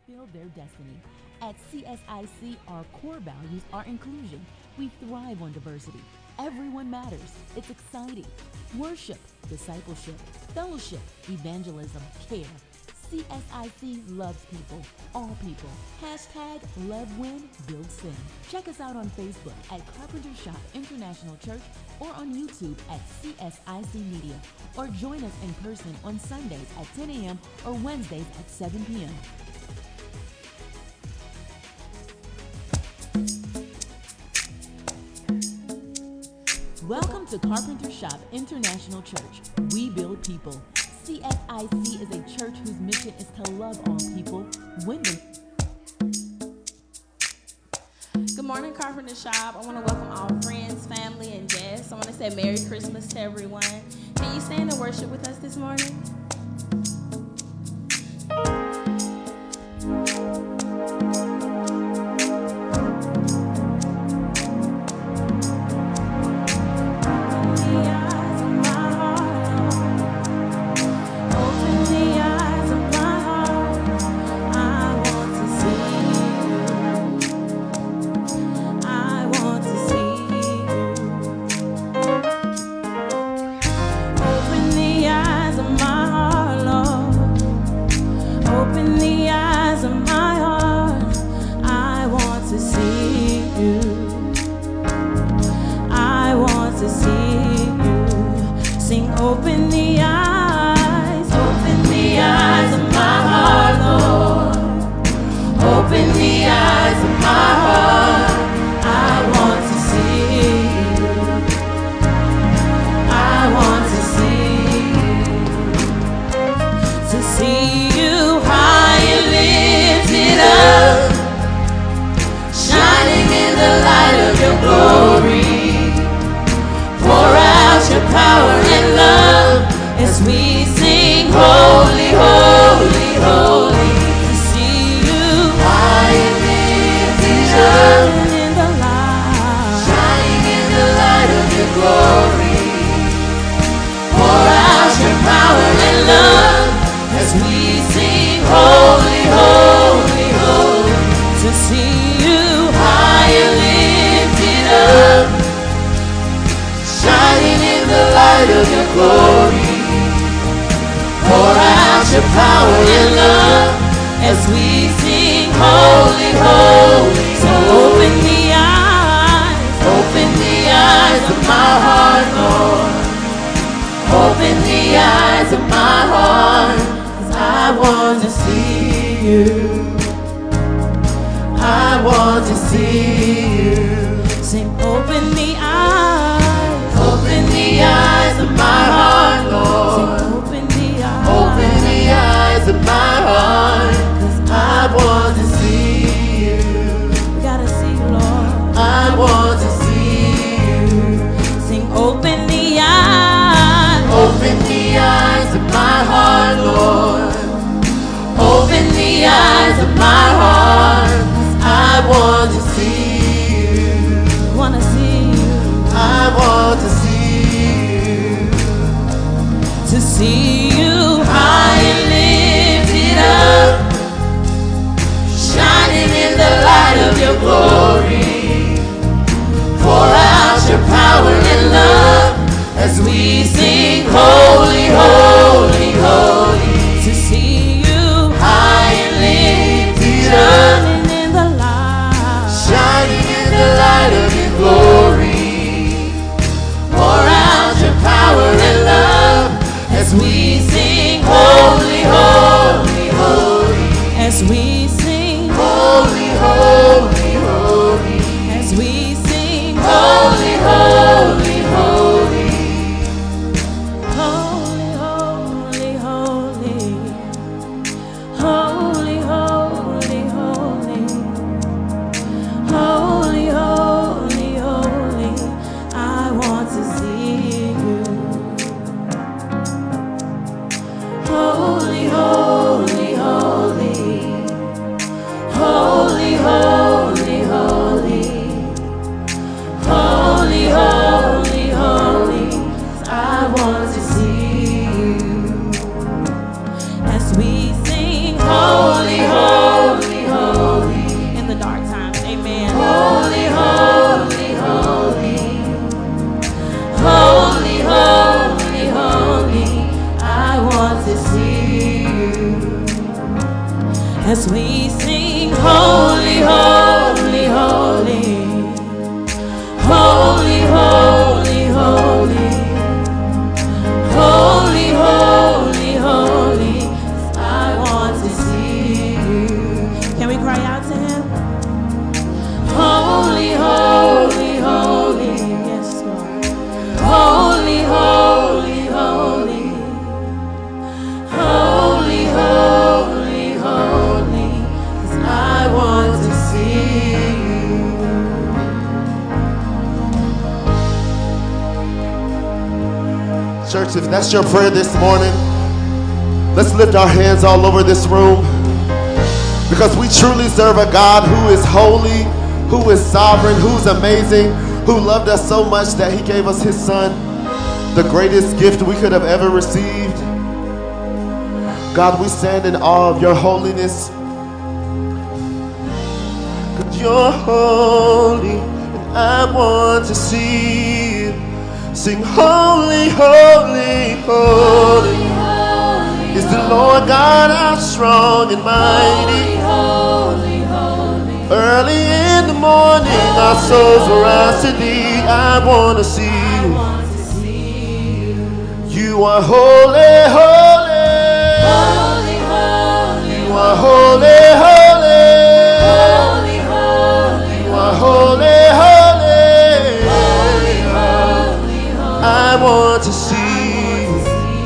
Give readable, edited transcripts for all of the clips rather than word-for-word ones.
fulfill their destiny. At CSIC, our core values are inclusion. We thrive on diversity. Everyone matters. It's exciting. Worship, discipleship, fellowship, evangelism, care. CSIC loves people, all people. Hashtag Love Win, Build Sin. Check us out on Facebook at Carpenter Shop International Church or on YouTube at CSIC Media. Or join us in person on Sundays at 10 a.m. or Wednesdays at 7 p.m. Welcome to Carpenter Shop International Church. We build people. CSIC is a church whose mission is to love all people, win them. Good morning, Carpenter Shop. I want to welcome all friends, family, and guests. I want to say Merry Christmas to everyone. Can you stand and worship with us this morning? as we sing, holy, holy, holy, holy, holy, holy, holy, holy, holy. I want to see you. Can we cry out to him? Holy, holy, holy, yes, Lord. Holy, holy, holy, holy, holy, holy, 'cause I want to see you. Church, if that's your prayer this morning, let's lift our hands all over this room, because we truly serve a God who is holy, who is sovereign, who's amazing, who loved us so much that he gave us his son, the greatest gift we could have ever received. God, we stand in awe of your holiness. Because you're holy, and I want to see you. Sing holy, holy, holy. Is the Lord God our strong and mighty? Early in the morning, our souls will rise to thee. I want to see you. You are holy, holy. You are holy, holy. You are holy, holy. I want to see you.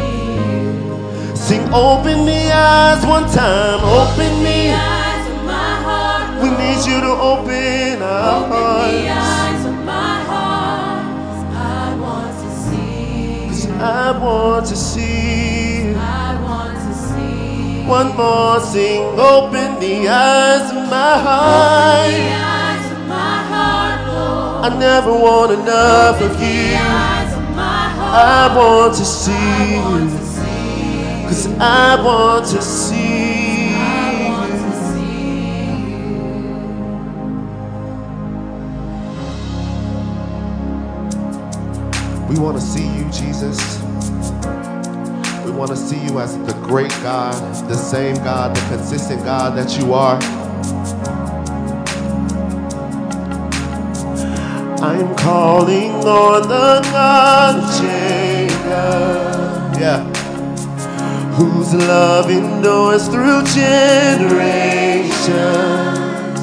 Sing, open the eyes one time. Open the eyes of my heart. We need you to open our hearts. Open the eyes of my heart. I want to see. 'Cause I want to see. I want to see. One more, sing, open the eyes of my heart. Open the eyes of my heart, Lord. I never want enough of you. I want to see you. 'Cause I want to see you. We want to see you, Jesus. We want to see you as the great God, the same God, the consistent God that you are. I'm calling on the God of Jacob, yeah, whose love endures through generations.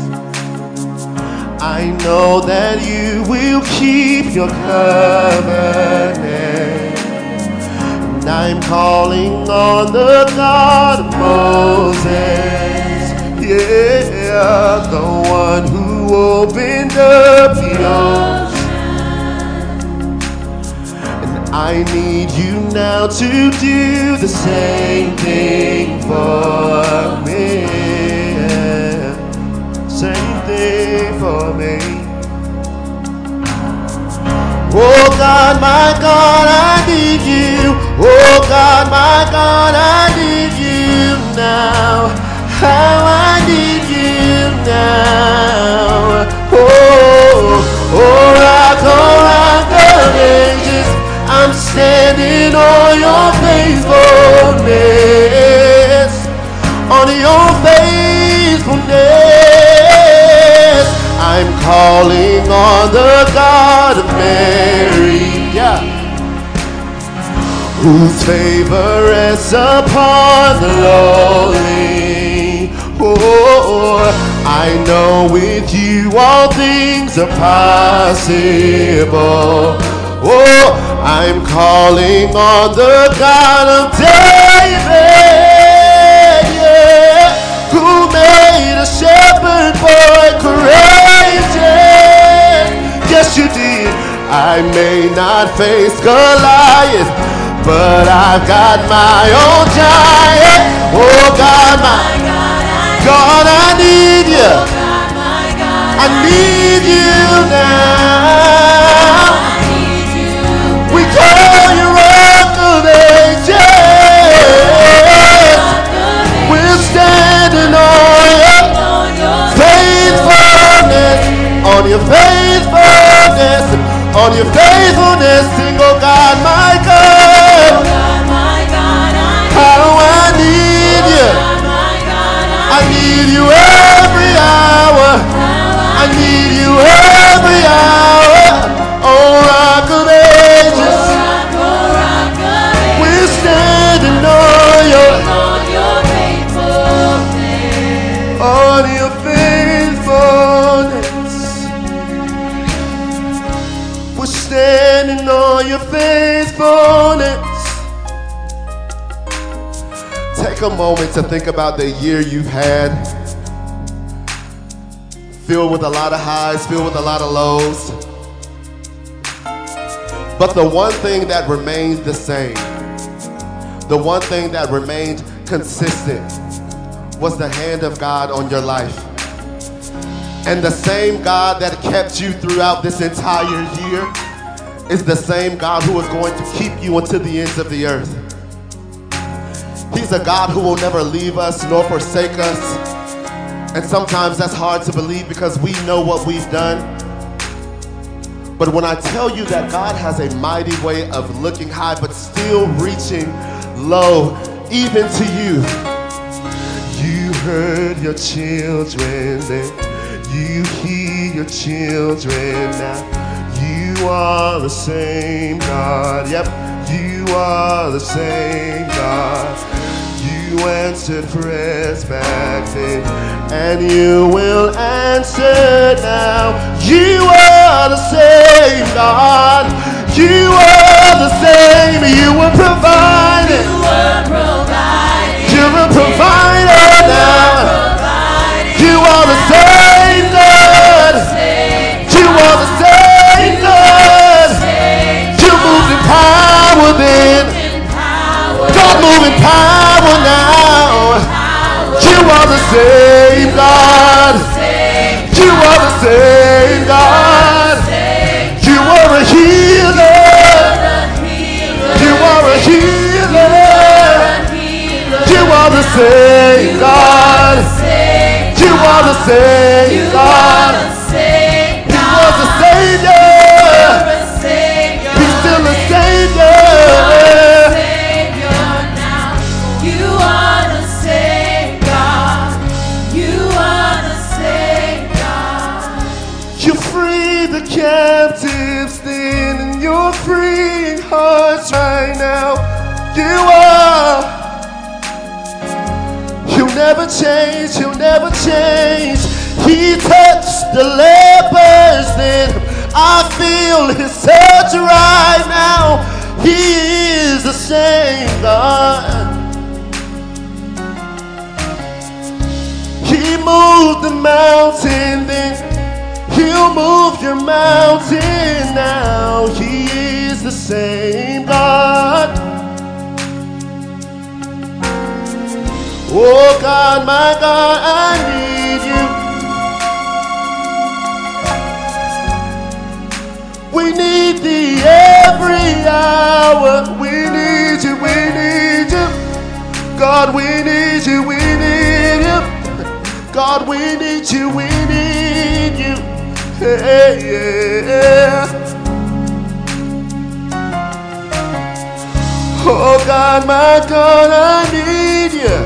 I know that you will keep your covenant. And I'm calling on the God of Moses, yeah, the one who opened up the ocean. And I need you now to do the same thing for me. Same thing for me. Oh God, my God, I need you. Oh God, my God, I need you now. How I need you now. Oh rock of ages, I'm standing on your faithfulness, on your faithfulness. I'm calling on the God of Mary, yeah, whose favor rests upon the lowly. Oh, I know with you all things are possible. Oh, I'm calling on the God of David, yeah, who made a shepherd boy courageous. Yes, you did. I may not face Goliath, but I've got my own giant. Oh God, my God, I need you. I need you now. We call you Rock of Ages. We're standing on your faithfulness, on your faithfulness, on your faithfulness. Sing, oh God, my God, how I need you. I need moment to think about the year you've had, filled with a lot of highs, filled with a lot of lows. But the one thing that remained the same, the one thing that remained consistent was the hand of God on your life. And the same God that kept you throughout this entire year is the same God who is going to keep you until the ends of the earth. He's a God who will never leave us nor forsake us. And sometimes that's hard to believe because we know what we've done. But when I tell you that God has a mighty way of looking high but still reaching low, even to you. You heard your children then, you hear your children now. You are the same God, yep, you are the same God. You answered prayers back then, and you will answer now. You are the same God. You are the same. You were provided. You're a provider now. You are the same God. You are the same God. You moved in power then. God move in power now. You are the same God. You are the same God. You are a healer. You are a healer. You are the same God. You are the same God. He was a Savior. He's still a Savior. Captives then, and you're freeing hearts right now. You are. You'll never change, you'll never change. He touched the lepers then. I feel his touch right now. He is the same God. He moved the mountain then. He'll move your mountain now. He is the same God. Oh God, my God, I need you. We need thee every hour. We need you, we need you. God, we need you, we need you. God, we need you, we need you. Hey, yeah. Oh God, my God, I need you.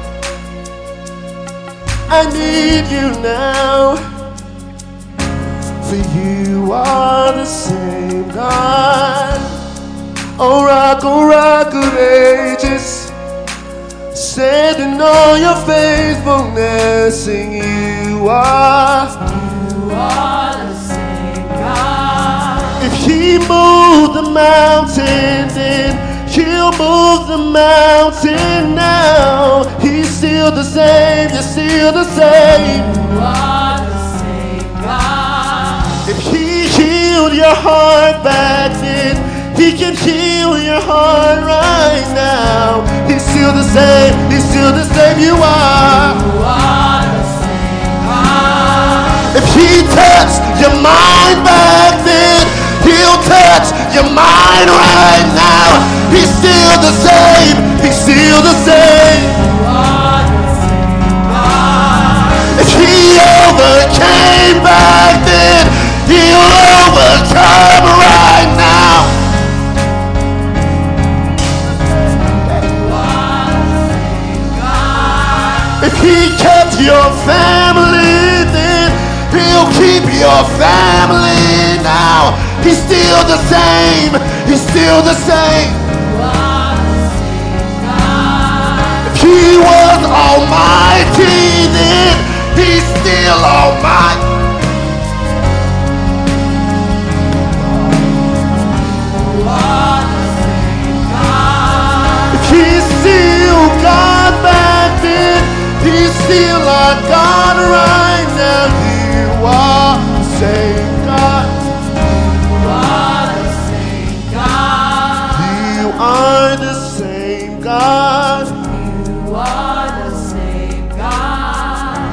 I need you now. For you are the same God. Oh rock of ages, standing on your faithfulness, sing you are the same God. If he moved the mountain then, he'll move the mountain now. He's still the same, you're still the same. You are the same God. If he healed your heart back then, he can heal your heart right now. He's still the same, he's still the same. You are the same God. If he touched your mind back then, he'll touch your mind right now. He's still the same. He's still the same. You are the same God. If he overcame back then, he'll overcome right now. You are the same God. If he kept your family then, he'll keep your family now. He's still the same. He's still the same. You are the same God. If he was almighty then, he's still almighty. You are the same God. If he's still God, man.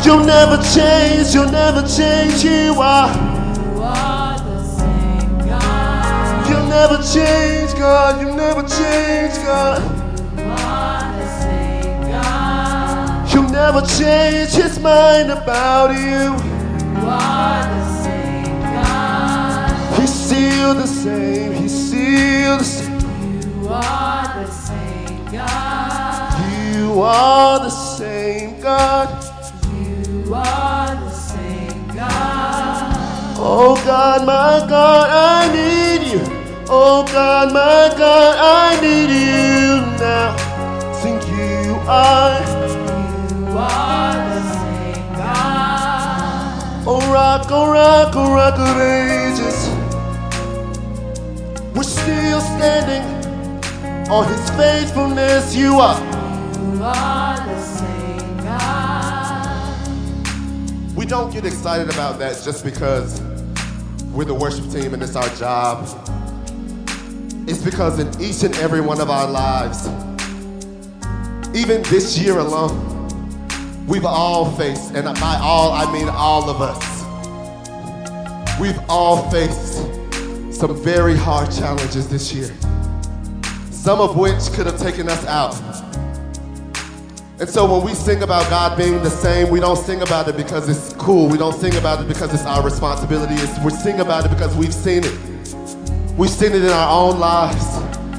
You'll never change, you'll never change. You are the same God. You'll never change, God. You'll never change, God. You are the same God. You'll never change his mind about you. You are the same God. He's still the same. He's still the same. You are the same God. You are the same God. You are the same God. Oh God, my God, I need you. Oh God, my God, I need you now. Sing, you are the same God. oh rock, oh rock, oh rock of ages. We're still standing on his faithfulness. You are the same God. We don't get excited about that just because we're the worship team and it's our job. It's because in each and every one of our lives, even this year alone, we've all faced, and by all I mean all of us, we've all faced some very hard challenges this year, some of which could have taken us out. And so when we sing about God being the same, we don't sing about it because it's cool. We don't sing about it because it's our responsibility. We sing about it because we've seen it. We've seen it in our own lives.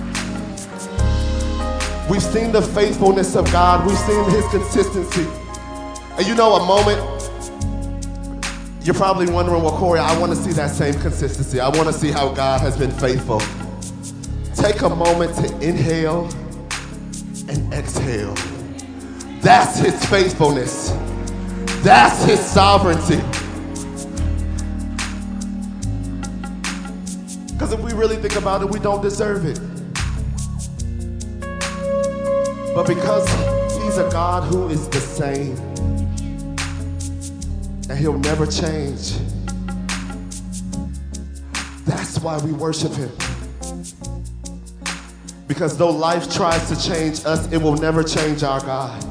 We've seen the faithfulness of God. We've seen his consistency. And you know, a moment, you're probably wondering, well, Corey, I want to see that same consistency. I want to see how God has been faithful. Take a moment to inhale and exhale. That's his faithfulness. That's his sovereignty. Because if we really think about it, we don't deserve it. But because he's a God who is the same, and he'll never change, that's why we worship him. Because though life tries to change us, it will never change our God.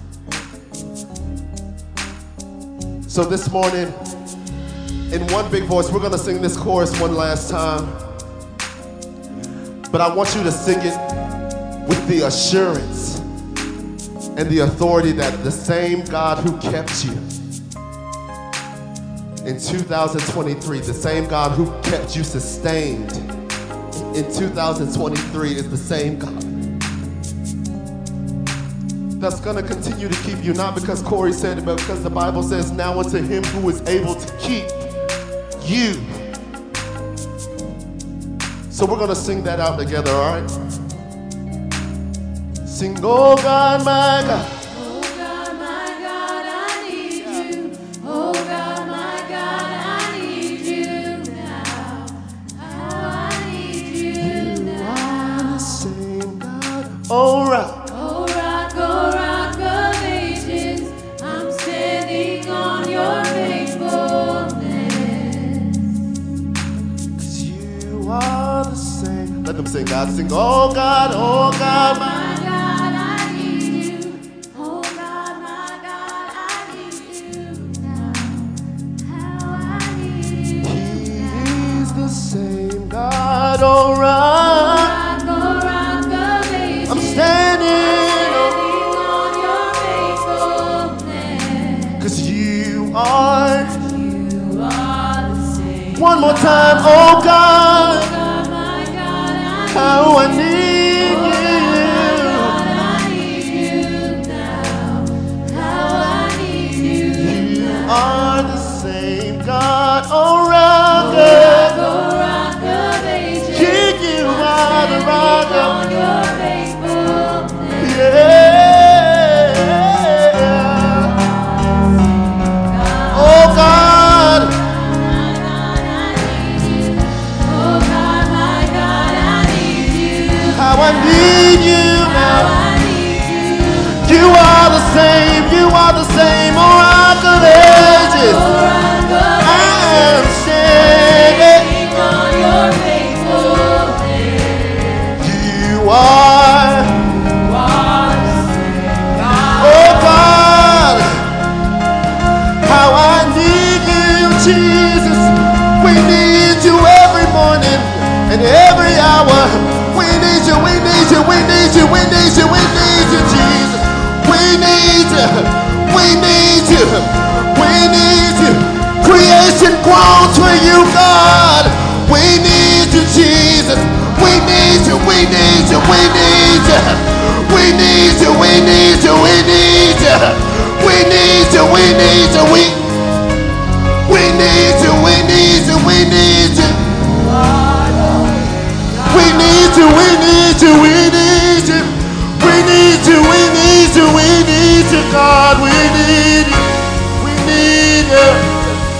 So this morning, in one big voice, we're gonna sing this chorus one last time. But I want you to sing it with the assurance and the authority that the same God who kept you in 2023, the same God who kept you sustained in 2023 is the same God that's gonna continue to keep you, not because Corey said it, but because the Bible says, now unto him who is able to keep you. So we're gonna sing that out together, all right? Sing, oh God, my God. Oh God, my God, I need you. Oh God, my God, I need you now. How I need you now. You are the same God. Oh rock. Oh rock of ages, I'm standing on your faithfulness. 'Cause you are the same. Let them sing, God. Sing, oh God, my. Same God, oh rock of ages, I'm standing on your faithfulness. 'Cause you are the same. One more time, oh God, My God, how I need you now. How I need you. You are the same God, oh rock. You are the rock of your faithfulness. Yeah. Oh God. Oh God, my God, I need you. How I need you now. I need You are the same. You are the same. Oh rock of ages. I am standing on your faithfulness. You are the same God. oh God. you. We need you. Creation groans for you, God. We need you, Jesus. We need you, we need you, we need you. We need you, we need you, we need you. We need you, we need you, we need you, we need you, we need you. We need you, we need you, we need you. We need you, we need you, we need you, God. We need you. We need you.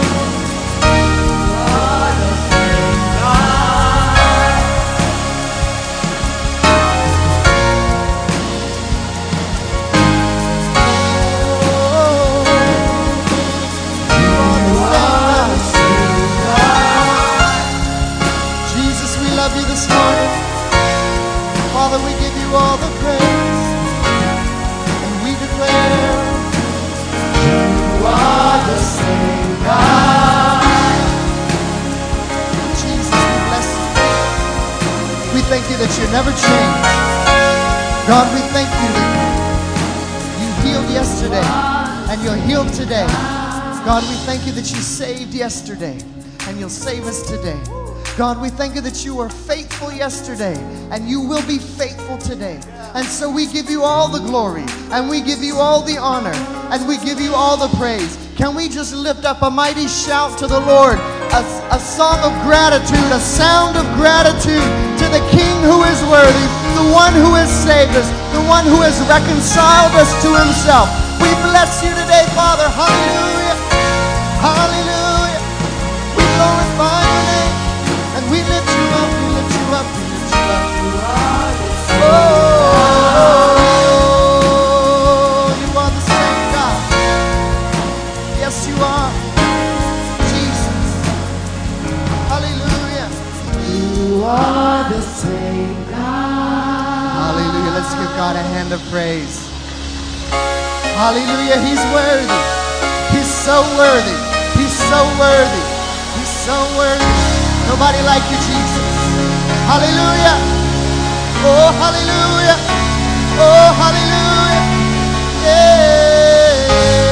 All the praise, and we declare you are the same God. Jesus, we bless you. We thank you that you never change. God, we thank you that you healed yesterday and you're healed today. God, we thank you that you saved yesterday and you'll save us today. God, we thank you that you were faithful yesterday and you will be faithful today. And so we give you all the glory and we give you all the honor and we give you all the praise. Can we just lift up a mighty shout to the Lord, a song of gratitude, a sound of gratitude to the King who is worthy, the one who has saved us, the one who has reconciled us to himself. We bless you today, Father. Hallelujah. Hallelujah. We glorify your name. And we lift you up, we lift you up, we lift you up. You are the same God. Yes, you are. Jesus. Hallelujah. You are the same God. Hallelujah. Let's give God a hand of praise. Hallelujah. He's worthy. He's so worthy. He's so worthy. He's so worthy. Nobody like you, Jesus. Hallelujah. Oh, hallelujah. Oh, hallelujah. Yeah.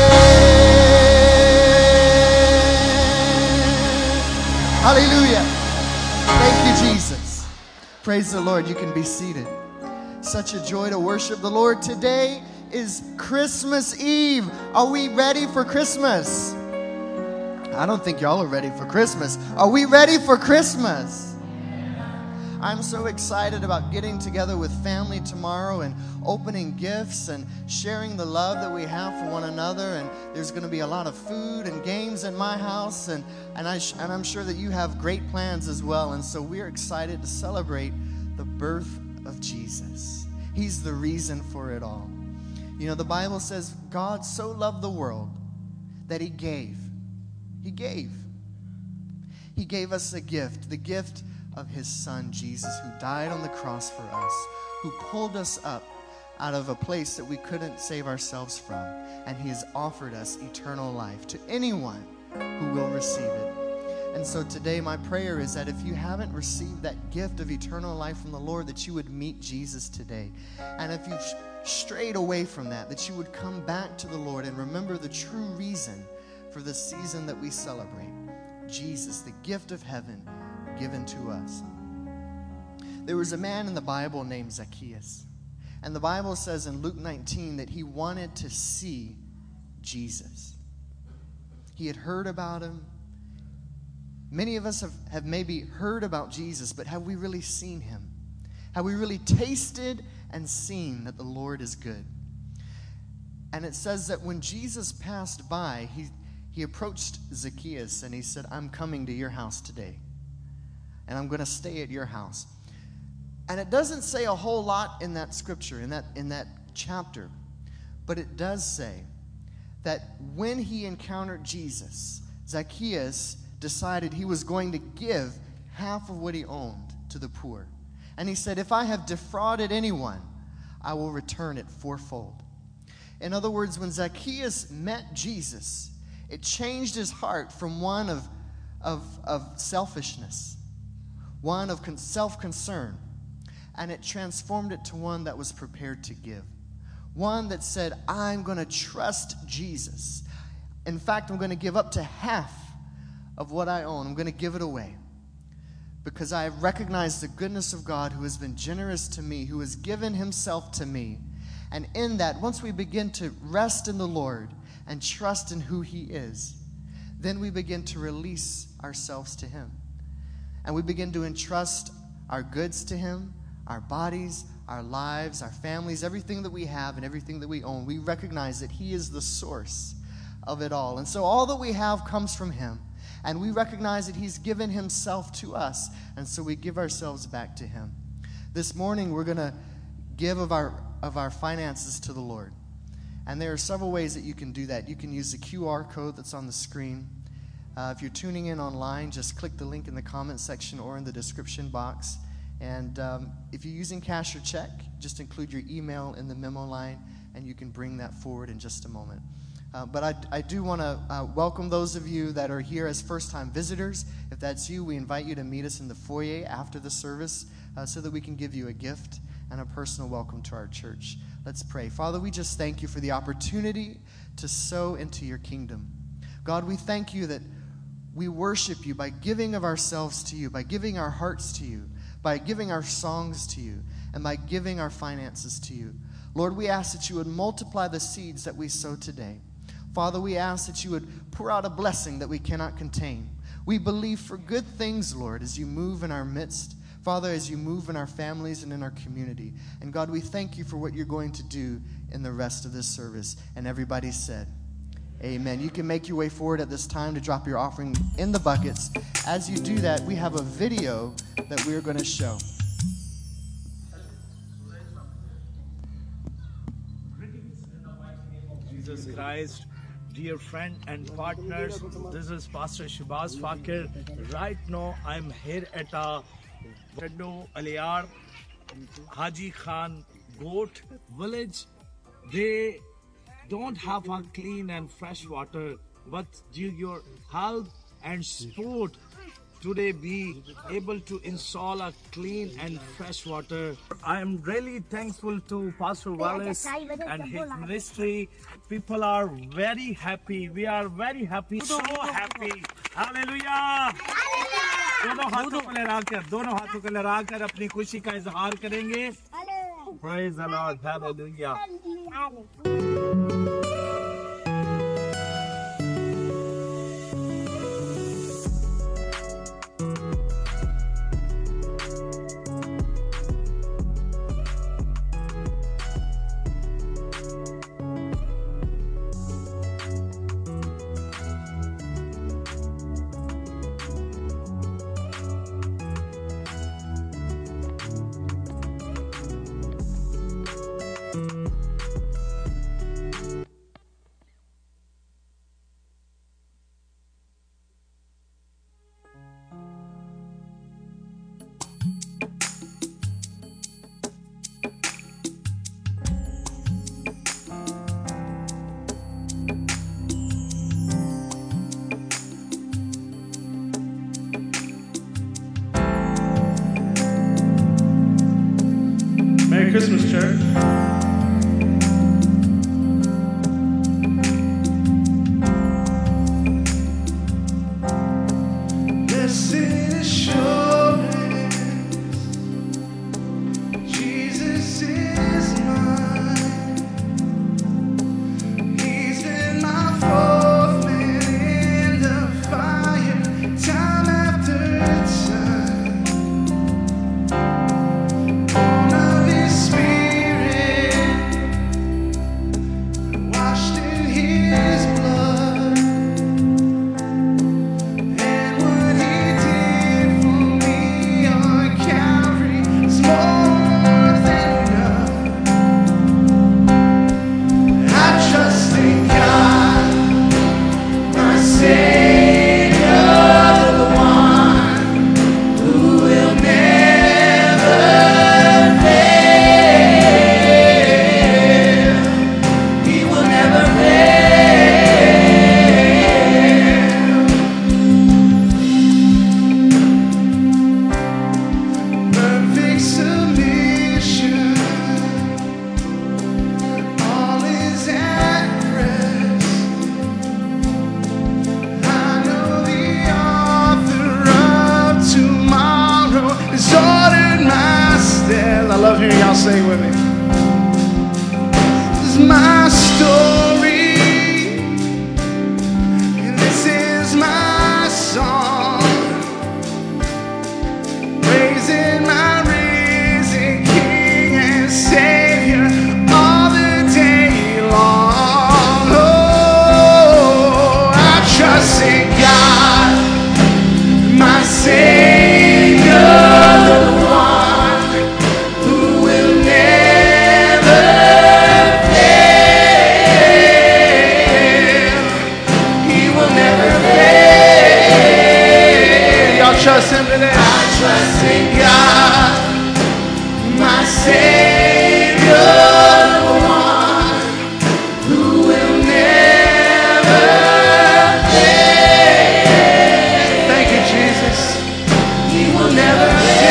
Hallelujah. Thank you, Jesus. Praise the Lord. You can be seated. Such a joy to worship the Lord. Today is Christmas Eve. Are we ready for Christmas? I don't think y'all are ready for Christmas. Are we ready for Christmas? I'm so excited about getting together with family tomorrow and opening gifts and sharing the love that we have for one another. And there's going to be a lot of food and games in my house. And I'm sure that you have great plans as well. And so we're excited to celebrate the birth of Jesus. He's the reason for it all. You know, the Bible says God so loved the world that he gave. He gave. He gave us a gift, the gift of his son, Jesus, who died on the cross for us, who pulled us up out of a place that we couldn't save ourselves from, and he has offered us eternal life to anyone who will receive it. And so today my prayer is that if you haven't received that gift of eternal life from the Lord, that you would meet Jesus today. And if you've strayed away from that you would come back to the Lord and remember the true reason for the season that we celebrate. Jesus, the gift of heaven given to us. There was a man in the Bible named Zacchaeus. And the Bible says in Luke 19 that he wanted to see Jesus. He had heard about him. Many of us have maybe heard about Jesus, but have we really seen him? Have we really tasted and seen that the Lord is good? And it says that when Jesus passed by, he approached Zacchaeus and he said, I'm coming to your house today. And I'm going to stay at your house. And it doesn't say a whole lot in that scripture, in that chapter. But it does say that when he encountered Jesus, Zacchaeus decided he was going to give half of what he owned to the poor. And he said, if I have defrauded anyone, I will return it fourfold. In other words, when Zacchaeus met Jesus, it changed his heart from one of selfishness, one of self-concern, and it transformed it to one that was prepared to give. One that said, I'm going to trust Jesus. In fact, I'm going to give up to half of what I own. I'm going to give it away because I have recognized the goodness of God who has been generous to me, who has given himself to me. And in that, once we begin to rest in the Lord and trust in who he is, then we begin to release ourselves to him. And we begin to entrust our goods to him, our bodies, our lives, our families, everything that we have and everything that we own. We recognize that he is the source of it all. And so all that we have comes from him. And we recognize that he's given himself to us. And so we give ourselves back to him. This morning, we're going to give of our finances to the Lord. And there are several ways that you can do that. You can use the QR code that's on the screen. If you're tuning in online, just click the link in the comment section or in the description box. And if you're using cash or check, just include your email in the memo line, and you can bring that forward in just a moment. But I do want to welcome those of you that are here as first-time visitors. If that's you, we invite you to meet us in the foyer after the service so that we can give you a gift and a personal welcome to our church. Let's pray. Father, we just thank you for the opportunity to sow into your kingdom. God, we thank you that we worship you by giving of ourselves to you, by giving our hearts to you, by giving our songs to you, and by giving our finances to you. Lord, we ask that you would multiply the seeds that we sow today. Father, we ask that you would pour out a blessing that we cannot contain. We believe for good things, Lord, as you move in our midst. Father, as you move in our families and in our community. And God, we thank you for what you're going to do in the rest of this service. And everybody said, amen. You can make your way forward at this time to drop your offering in the buckets. As you do that, we have a video that we're going to show. Jesus Christ, dear friend and partners, this is Pastor Shubhas Fakir. Right now, I'm here at Taddo Aliyar Haji Khan Goat village. They don't have a clean and fresh water, but due to your help and support, today be able to install a clean and fresh water. I am really thankful to Pastor Wallace and his ministry. People are very happy. We are very happy, so happy. Hallelujah! दोनों हाथों को लहराकर अपनी खुशी का इजहार करेंगे. Praise the Lord. Hallelujah. Sing with me. This is my story, and this is my song, praising my risen King and Savior all the day long. Oh, I trust in God, my Savior, the one who will never fail. He will never fail. Y'all trust him today? I trust in God, my Savior, the one who will never fail. Thank you, Jesus. He will never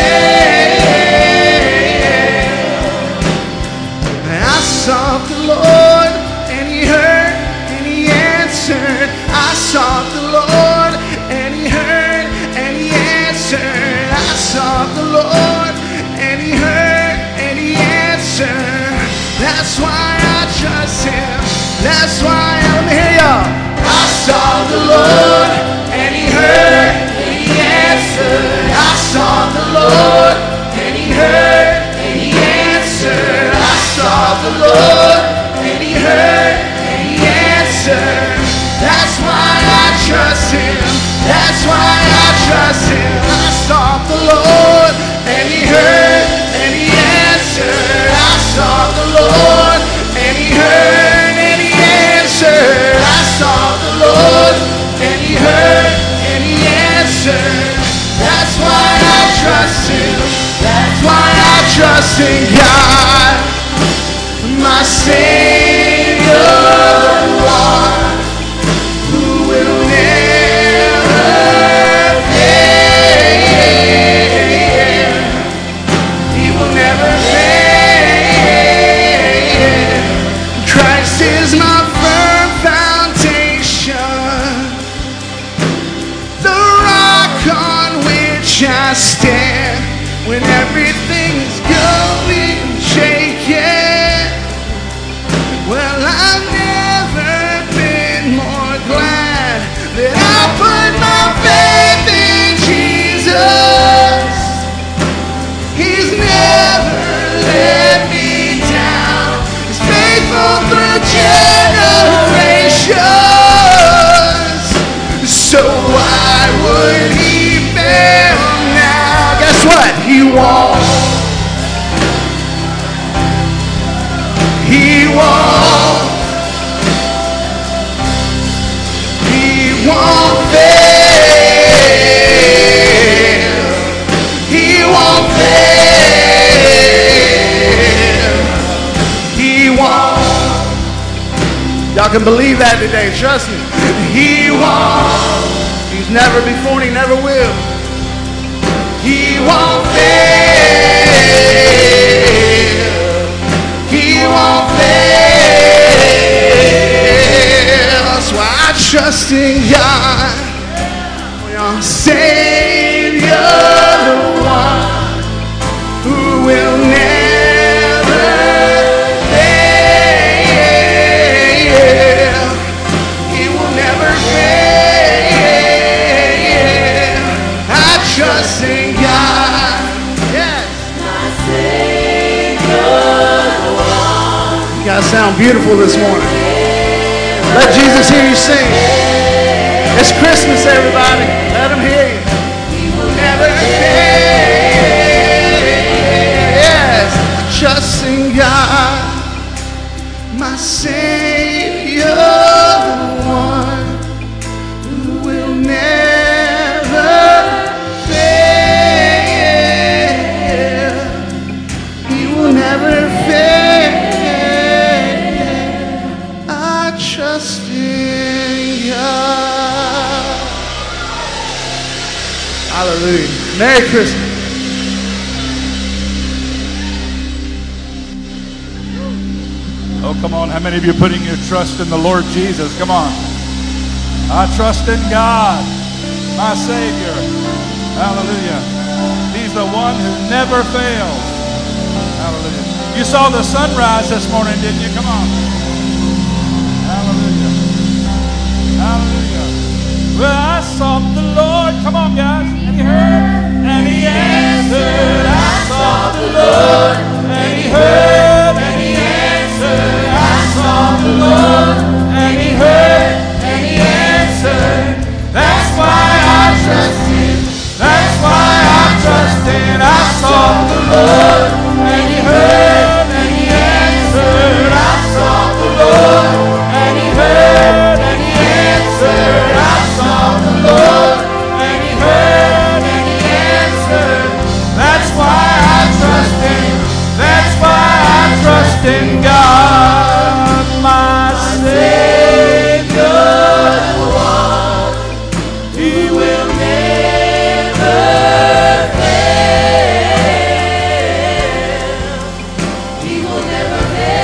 fail. I sought the Lord, and he heard, and he answered. I sought the Lord, and he heard, and he answered. I sought the Lord, and he heard, and he answered. That's why I trust him. That's why I'm here. I sought the Lord, and he heard, and he answered. I sought the Lord, and he heard, and he answered. I sought the Lord, and he heard, and he answered. That's why I trust him. That's why I trust him. I sought the Lord, and he heard, and he answered. I sought the Lord, and he heard, and he answered. I sought the Lord, and he heard, and he answered. That's why I trust him. That's why I trust in God, my Savior, the one who will never fail. He will never fail. Christ is my firm foundation, the rock on which I stand when everything's going shaking. Well, I've never been more glad that I put my faith in Jesus. He's never let me down. He's faithful through generations. So why would he fail now? Guess what? He won't. He won't. He won't fail. He won't fail. He won't. Y'all can believe that today. Trust me. He won't. He's never before and he never will. He won't fail. He won't fail. That's why I trust in God, your Savior, the one who will never fail. He will never fail. I trust in God. Yes. You guys sound beautiful this morning. Let Jesus hear you sing. It's Christmas, everybody. Let him hear you. He will never fail. Yes. Trust in God, my Savior, the one who will never fail. He will never fail. I trust in God. Hallelujah. Merry Christmas. Oh, come on. How many of you are putting your trust in the Lord Jesus? Come on. I trust in God, my Savior. Hallelujah. He's the one who never fails. Hallelujah. You saw the sunrise this morning, didn't you? Come on. Hallelujah. Hallelujah. Well, I sought the Lord. Come on, guys. And He heard and He answered. I sought the Lord and He heard and He answered. I sought the Lord and He heard and He answered. That's why I trust Him. That's why I trust Him. I sought the Lord and He heard and He answered. I sought the Lord and He heard and He answered. I sought the Lord and He heard and He answered. That's why I trust Him. That's why I trust in God, my Savior, the one. He will never fail. He will never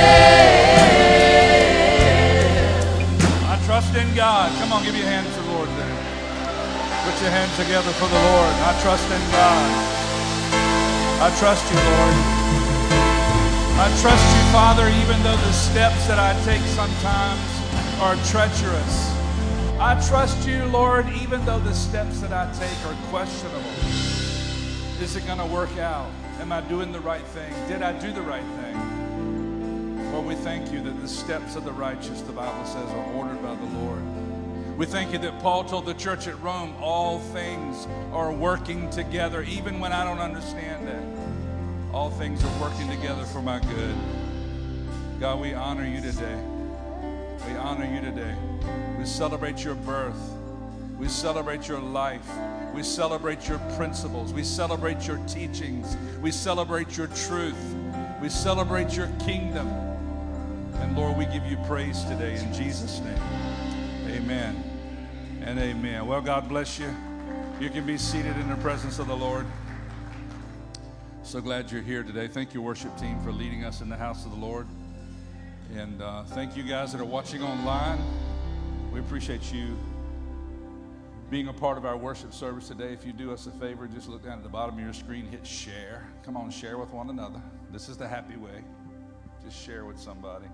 fail. I trust in God. Come on, give your hands to the Lord there. Put your hands together for the Lord. I trust in God. I trust you, Lord. I trust you, Father, even though the steps that I take sometimes are treacherous. I trust you, Lord, even though the steps that I take are questionable. Is it going to work out? Am I doing the right thing? Did I do the right thing? Lord, we thank you that the steps of the righteous, the Bible says, are ordered by the Lord. We thank you that Paul told the church at Rome, all things are working together, even when I don't understand it. All things are working together for my good. God, we honor you today. We honor you today. We celebrate your birth. We celebrate your life. We celebrate your principles. We celebrate your teachings. We celebrate your truth. We celebrate your kingdom. And Lord, we give you praise today in Jesus' name. Amen and amen. Well, God bless you. You can be seated in the presence of the Lord. So glad you're here today. Thank you, worship team, for leading us in the house of the Lord. And thank you guys that are watching online. We appreciate you being a part of our worship service today. If you do us a favor, just look down at the bottom of your screen, hit share. Come on, share with one another. This is the happy way. Just share with somebody.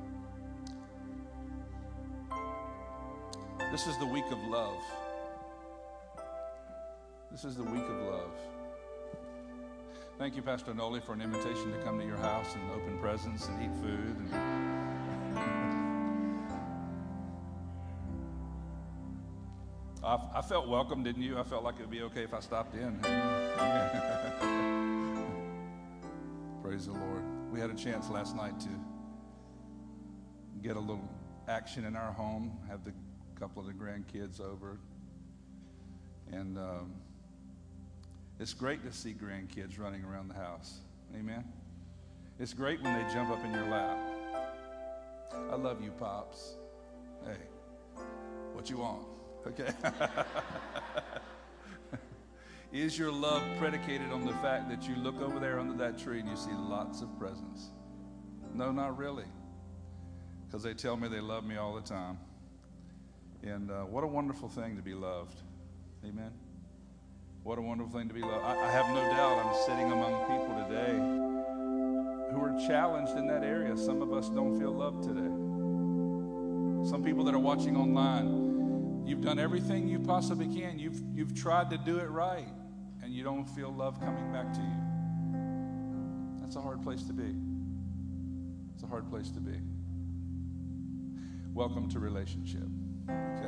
This is the week of love. This is the week of love. Thank you, Pastor Noli, for an invitation to come to your house and open presents and eat food. I felt welcome, didn't you? I felt like it would be okay if I stopped in. Praise the Lord. We had a chance last night to get a little action in our home, have a couple of the grandkids over. And it's great to see grandkids running around the house. Amen. It's great when they jump up in your lap. I love you, Pops. Hey, what you want? Okay. Is your love predicated on the fact that you look over there under that tree and you see lots of presents? No, not really. Because they tell me they love me all the time. And what a wonderful thing to be loved. Amen. What a wonderful thing to be loved. I have no doubt I'm sitting among people today who are challenged in that area. Some of us don't feel loved today. Some people that are watching online, you've done everything you possibly can. You've tried to do it right, and you don't feel love coming back to you. That's a hard place to be. It's a hard place to be. Welcome to relationship. Okay.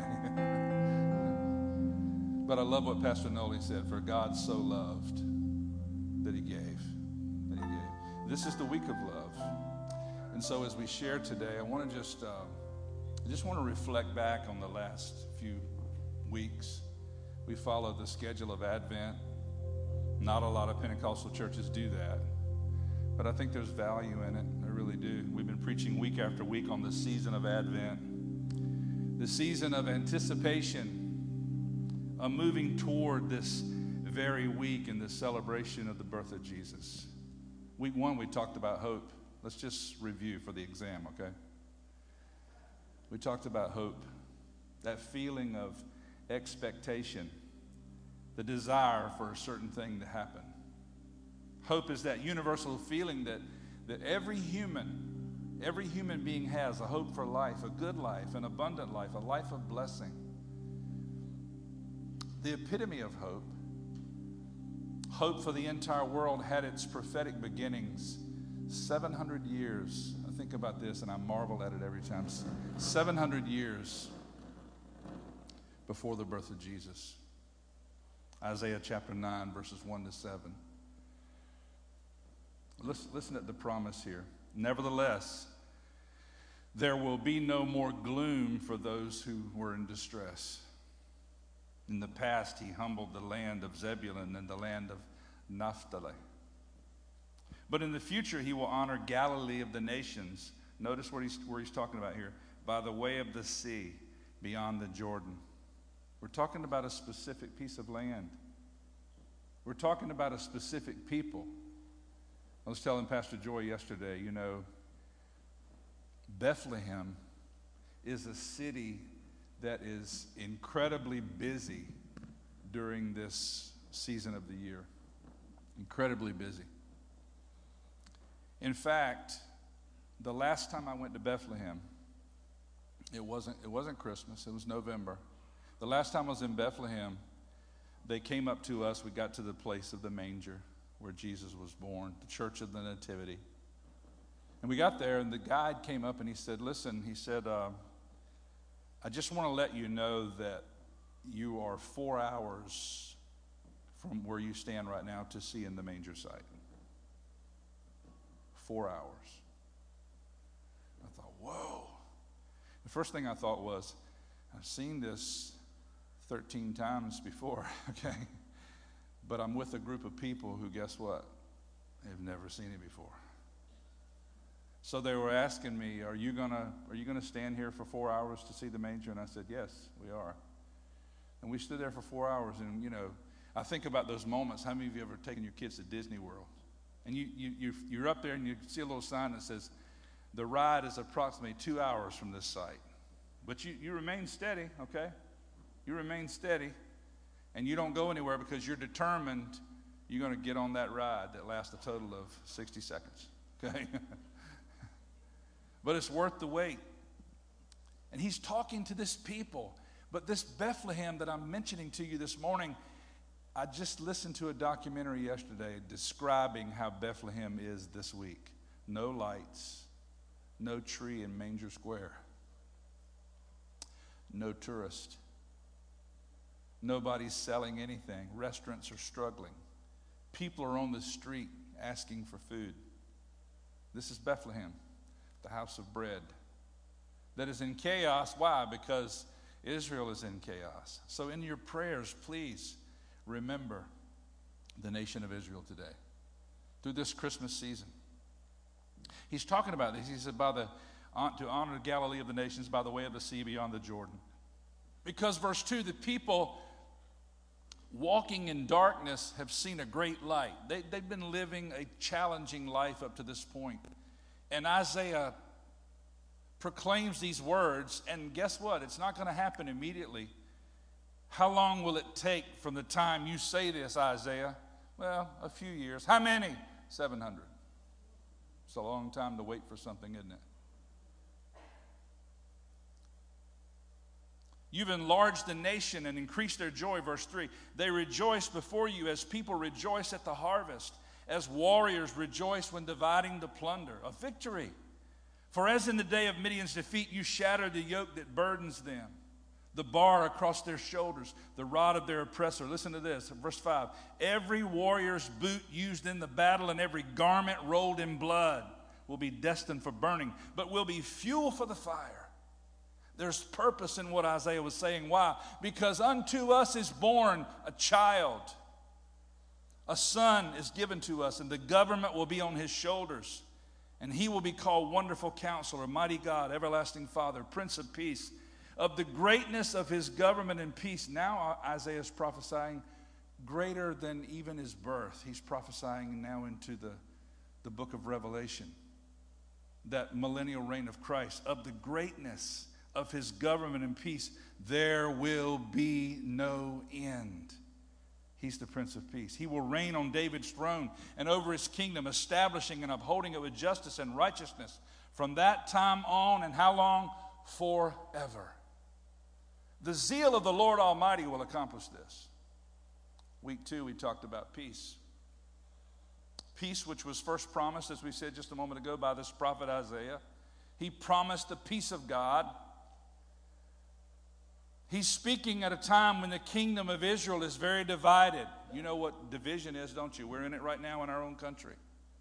But I love what Pastor Noli said, for God so loved that he gave. This is the week of love. And so as we share today, I want to just want to reflect back on the last few weeks. We follow the schedule of Advent. Not a lot of Pentecostal churches do that. But I think there's value in it. I really do. We've been preaching week after week on the season of Advent. The season of anticipation. Moving toward this very week in the celebration of the birth of Jesus. Week 1, we talked about hope. Let's just review for the exam, okay? We talked about hope, that feeling of expectation, the desire for a certain thing to happen. Hope is that universal feeling that every human being has a hope for life, a good life, an abundant life, a life of blessing. The epitome of hope. Hope for the entire world had its prophetic beginnings 700 years. I think about this and I marvel at it every time. 700 years before the birth of Jesus. Isaiah chapter 9, verses 1 to 7. Listen at the promise here. Nevertheless, there will be no more gloom for those who were in distress. In the past, he humbled the land of Zebulun and the land of Naphtali. But in the future, he will honor Galilee of the nations. Notice where he's talking about here. By the way of the sea, beyond the Jordan. We're talking about a specific piece of land. We're talking about a specific people. I was telling Pastor Joy yesterday, you know, Bethlehem is a city that is incredibly busy during this season of the year. Incredibly busy. In fact, the last time I went to Bethlehem, it wasn't Christmas, it was November. The last time I was in Bethlehem, they came up to us, we got to the place of the manger where Jesus was born, the Church of the Nativity. And we got there, and the guide came up and he said, listen, he said, I just want to let you know that you are 4 hours from where you stand right now to see in the manger site. 4 hours. I thought, whoa. The first thing I thought was, I've seen this 13 times before, okay? But I'm with a group of people who, guess what? They've never seen it before. So they were asking me, are you gonna stand here for 4 hours to see the manger? And I said, yes, we are. And we stood there for 4 hours, and you know, I think about those moments. How many of you ever taken your kids to Disney World? And you're up there and you see a little sign that says, the ride is approximately 2 hours from this site. But you remain steady, okay? You remain steady, and you don't go anywhere because you're determined you're going to get on that ride that lasts a total of 60 seconds, okay? But it's worth the wait. And he's talking to this people. But this Bethlehem that I'm mentioning to you this morning, I just listened to a documentary yesterday describing how Bethlehem is this week. No lights, no tree in Manger Square, no tourist. Nobody's selling anything. Restaurants are struggling. People are on the street asking for food. This is Bethlehem, the house of bread, that is in chaos. Why? Because Israel is in chaos. So in your prayers, please remember the nation of Israel today through this Christmas season. He's talking about this. He said, to honor Galilee of the nations by the way of the sea beyond the Jordan. Because verse 2, the people walking in darkness have seen a great light. They've been living a challenging life up to this point. And Isaiah proclaims these words, and guess what? It's not going to happen immediately. How long will it take from the time you say this, Isaiah? Well, a few years. How many? 700. It's a long time to wait for something, isn't it? You've enlarged the nation and increased their joy. Verse 3, they rejoice before you as people rejoice at the harvest, as warriors rejoice when dividing the plunder. A victory. For as in the day of Midian's defeat, you shattered the yoke that burdens them, the bar across their shoulders, the rod of their oppressor. Listen to this, verse 5. Every warrior's boot used in the battle and every garment rolled in blood will be destined for burning, but will be fuel for the fire. There's purpose in what Isaiah was saying. Why? Because unto us is born a child. A son is given to us, and the government will be on his shoulders. And he will be called Wonderful Counselor, Mighty God, Everlasting Father, Prince of Peace. Of the greatness of his government and peace, now Isaiah is prophesying greater than even his birth. He's prophesying now into the book of Revelation, that millennial reign of Christ. Of the greatness of his government and peace, there will be no end. He's the Prince of Peace. He will reign on David's throne and over his kingdom, establishing and upholding it with justice and righteousness from that time on, and how long? Forever. The zeal of the Lord Almighty will accomplish this. Week 2, we talked about peace. Peace, which was first promised, as we said just a moment ago, by this prophet Isaiah. He promised the peace of God. He's speaking at a time when the kingdom of Israel is very divided. You know what division is, don't you? We're in it right now in our own country.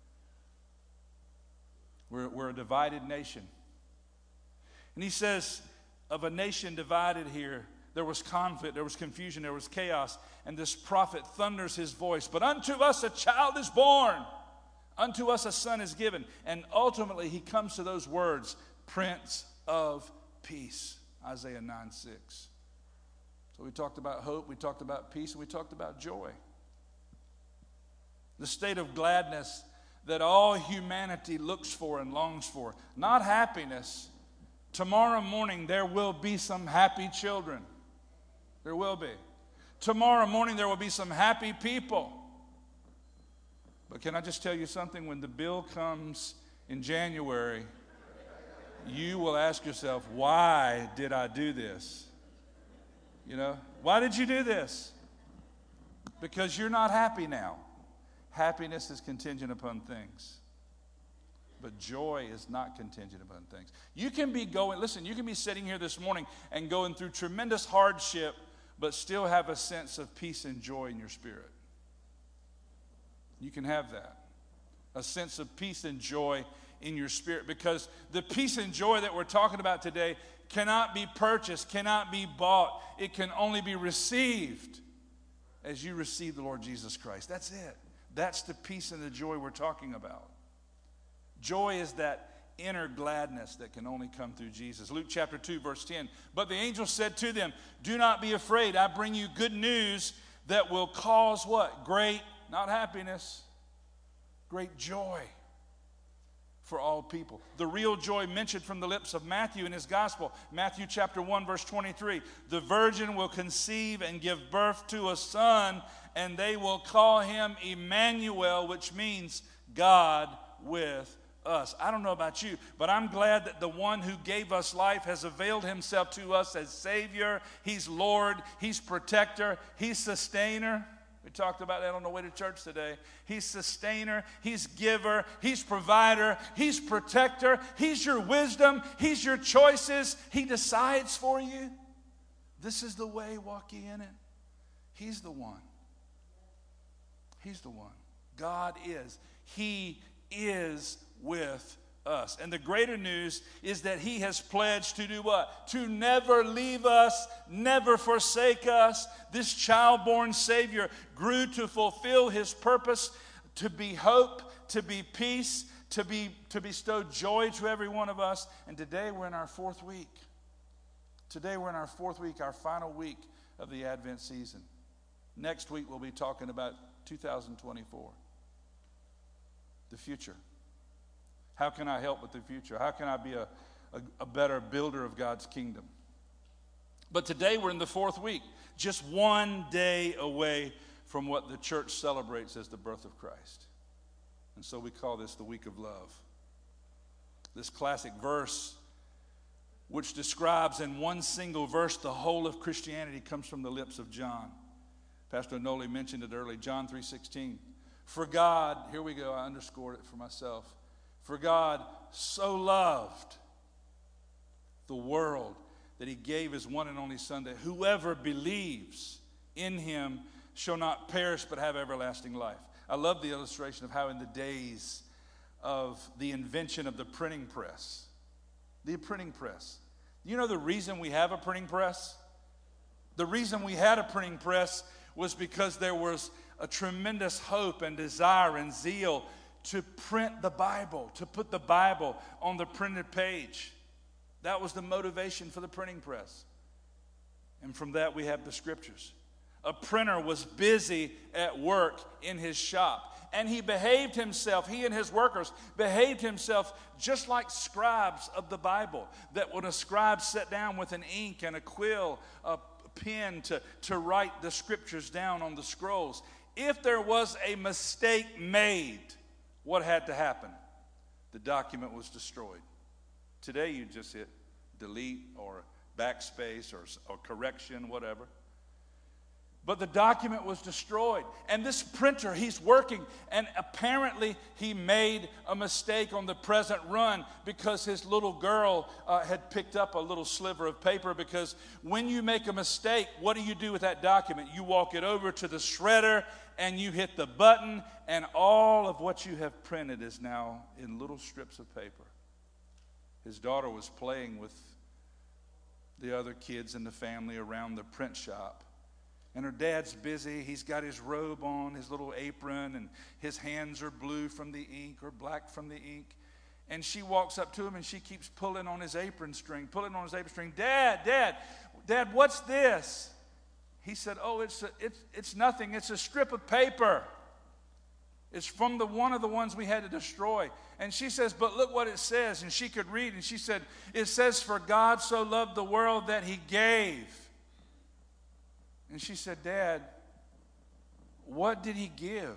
We're a divided nation. And he says, of a nation divided here, there was conflict, there was confusion, there was chaos. And this prophet thunders his voice. But unto us a child is born. Unto us a son is given. And ultimately he comes to those words, Prince of Peace. Isaiah 9:6. So we talked about hope, we talked about peace, and we talked about joy. The state of gladness that all humanity looks for and longs for. Not happiness. Tomorrow morning there will be some happy children. There will be. Tomorrow morning there will be some happy people. But can I just tell you something? When the bill comes in January, you will ask yourself, why did I do this? You know, why did you do this? Because you're not happy now. Happiness is contingent upon things. But joy is not contingent upon things. You can be you can be sitting here this morning and going through tremendous hardship, but still have a sense of peace and joy in your spirit. You can have that. A sense of peace and joy in your spirit. Because the peace and joy that we're talking about today cannot be purchased, cannot be bought. It can only be received as you receive the Lord Jesus Christ. That's it. That's the peace and the joy we're talking about. Joy is that inner gladness that can only come through Jesus. Luke chapter 2, verse 10. But the angel said to them, do not be afraid. I bring you good news that will cause what? Great, not happiness, great joy for all people. The real joy mentioned from the lips of Matthew in his gospel. Matthew chapter 1, verse 23. The virgin will conceive and give birth to a son, and they will call him Emmanuel, which means God with us. I don't know about you, but I'm glad that the one who gave us life has availed himself to us as Savior. He's Lord. He's Protector. He's Sustainer. We talked about that on the way to church today. He's Sustainer. He's Giver. He's Provider. He's Protector. He's your wisdom. He's your choices. He decides for you. This is the way. Walk ye in it. He's the one. He's the one. God is. He is with us. And the greater news is that he has pledged to do what? To never leave us, never forsake us. This child-born Savior grew to fulfill his purpose, to be hope, to be peace, to bestow joy to every one of us. And today we're in our 4th week. Today we're in our 4th week, our final week of the Advent season. Next week we'll be talking about 2024. The future. How can I help with the future? How can I be a better builder of God's kingdom? But today we're in the 4th week, just one day away from what the church celebrates as the birth of Christ. And so we call this the week of love. This classic verse, which describes in one single verse the whole of Christianity, comes from the lips of John. Pastor Noli mentioned it earlier, John 3:16. For God, here we go, I underscored it for myself. For God so loved the world that he gave his one and only Son, that whoever believes in him shall not perish but have everlasting life. I love the illustration of how in the days of the invention of the printing press, you know the reason we have a printing press? The reason we had a printing press was because there was a tremendous hope and desire and zeal to print the Bible, to put the Bible on the printed page. That was the motivation for the printing press. And from that we have the scriptures. A printer was busy at work in his shop. And he behaved himself, he and his workers behaved himself just like scribes of the Bible. That when a scribe sat down with an ink and a quill, pen to write the scriptures down on the scrolls. If there was a mistake made, what had to happen? The document was destroyed. Today you just hit delete or backspace or correction, whatever. But the document was destroyed. And this printer, he's working, and apparently he made a mistake on the present run because his little girl had picked up a little sliver of paper. Because when you make a mistake, what do you do with that document? You walk it over to the shredder and you hit the button, and all of what you have printed is now in little strips of paper. His daughter was playing with the other kids in the family around the print shop. And her dad's busy. He's got his robe on, his little apron, and his hands are blue from the ink or black from the ink. And she walks up to him and she keeps pulling on his apron string. Dad, what's this? He said, oh, it's nothing. It's a strip of paper. It's from one of the ones we had to destroy. And she says, but look what it says. And she could read. And she said, it says, for God so loved the world that he gave. And she said, Dad, what did he give?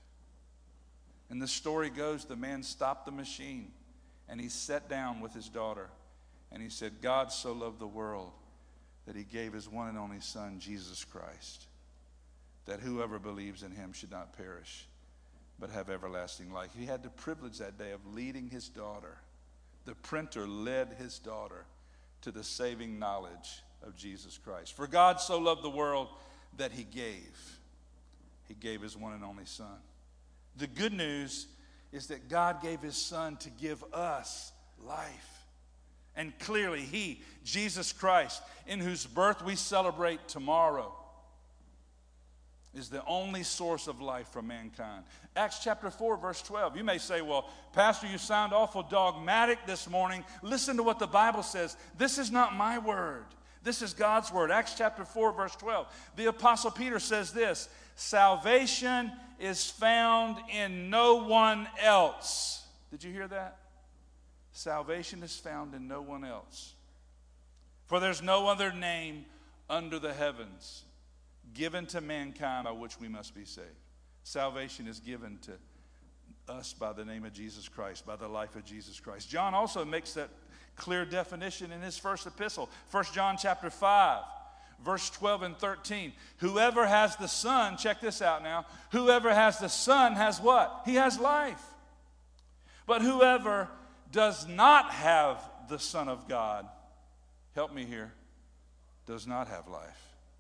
And the story goes, the man stopped the machine and he sat down with his daughter and he said, God so loved the world that he gave his one and only son, Jesus Christ, that whoever believes in him should not perish, but have everlasting life. He had the privilege that day of leading his daughter. The printer led his daughter to the saving knowledge of Jesus Christ. For God so loved the world that he gave his one and only son. The good news is that God gave his son to give us life. And clearly he, Jesus Christ, in whose birth we celebrate tomorrow, is the only source of life for mankind. Acts chapter 4, verse 12. You may say, well, Pastor, you sound awful dogmatic this morning. Listen to what the Bible says. This is not my word. This is God's word. Acts chapter 4, verse 12. The Apostle Peter says this, salvation is found in no one else. Did you hear that? Salvation is found in no one else. For there's no other name under the heavens given to mankind by which we must be saved. Salvation is given to us by the name of Jesus Christ, by the life of Jesus Christ. John also makes that clear definition in his first epistle, 1 John chapter 5, verse 12 and 13. Whoever has the Son, check this out now, whoever has the Son has what? He has life. But whoever does not have the Son of God, help me here, does not have life.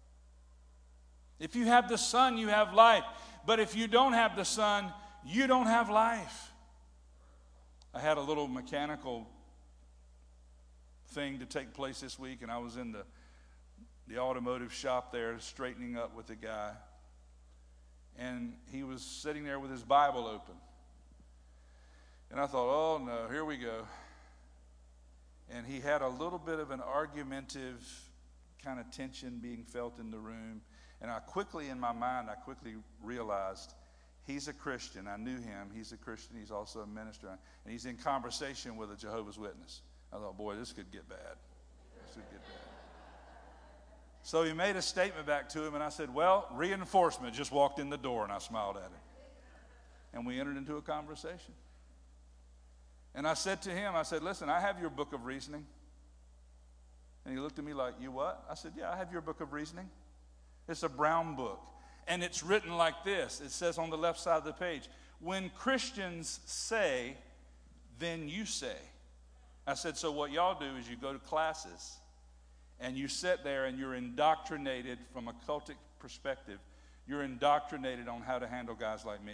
If you have the Son, you have life. But if you don't have the Son, you don't have life. I had a little mechanical thing to take place this week, and I was in the automotive shop there straightening up with a guy, and he was sitting there with his Bible open, and I thought, oh no, here we go. And he had a little bit of an argumentative kind of tension being felt in the room, and in my mind I quickly realized he's a Christian. I knew him. He's a Christian. He's also a minister, and he's in conversation with a Jehovah's Witness. I thought, boy, this could get bad. So he made a statement back to him, and I said, well, reinforcement just walked in the door, and I smiled at him. And we entered into a conversation. And I said to him, I said, listen, I have your book of reasoning. And he looked at me like, you what? I said, yeah, I have your book of reasoning. It's a brown book. And it's written like this. It says on the left side of the page, when Christians say, then you say. I said, so what y'all do is you go to classes and you sit there and you're indoctrinated from a cultic perspective. You're indoctrinated on how to handle guys like me.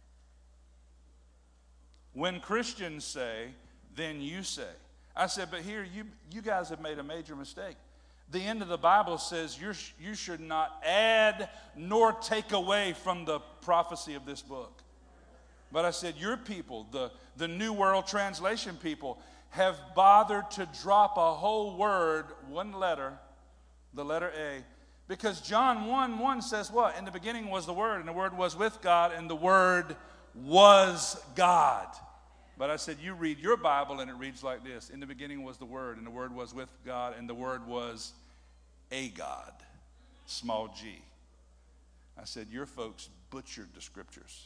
When Christians say, then you say. I said, but here you guys have made a major mistake. The end of the Bible says you should not add nor take away from the prophecy of this book. But I said, your people, the New World Translation people, have bothered to drop a whole word, one letter, the letter A, because John 1:1 says what? In the beginning was the Word, and the Word was with God, and the Word was God. But I said, you read your Bible, and it reads like this. In the beginning was the Word, and the Word was with God, and the Word was a God. small g. I said, your folks butchered the scriptures.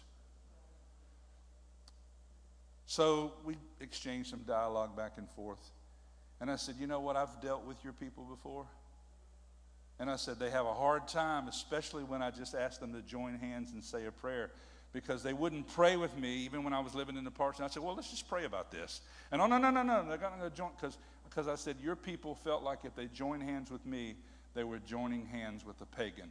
So we exchanged some dialogue back and forth. And I said, you know what? I've dealt with your people before. And I said, they have a hard time, especially when I just asked them to join hands and say a prayer, because they wouldn't pray with me even when I was living in the parks. And I said, well, let's just pray about this. And no, they're not going to join, because I said, your people felt like if they joined hands with me, they were joining hands with a pagan.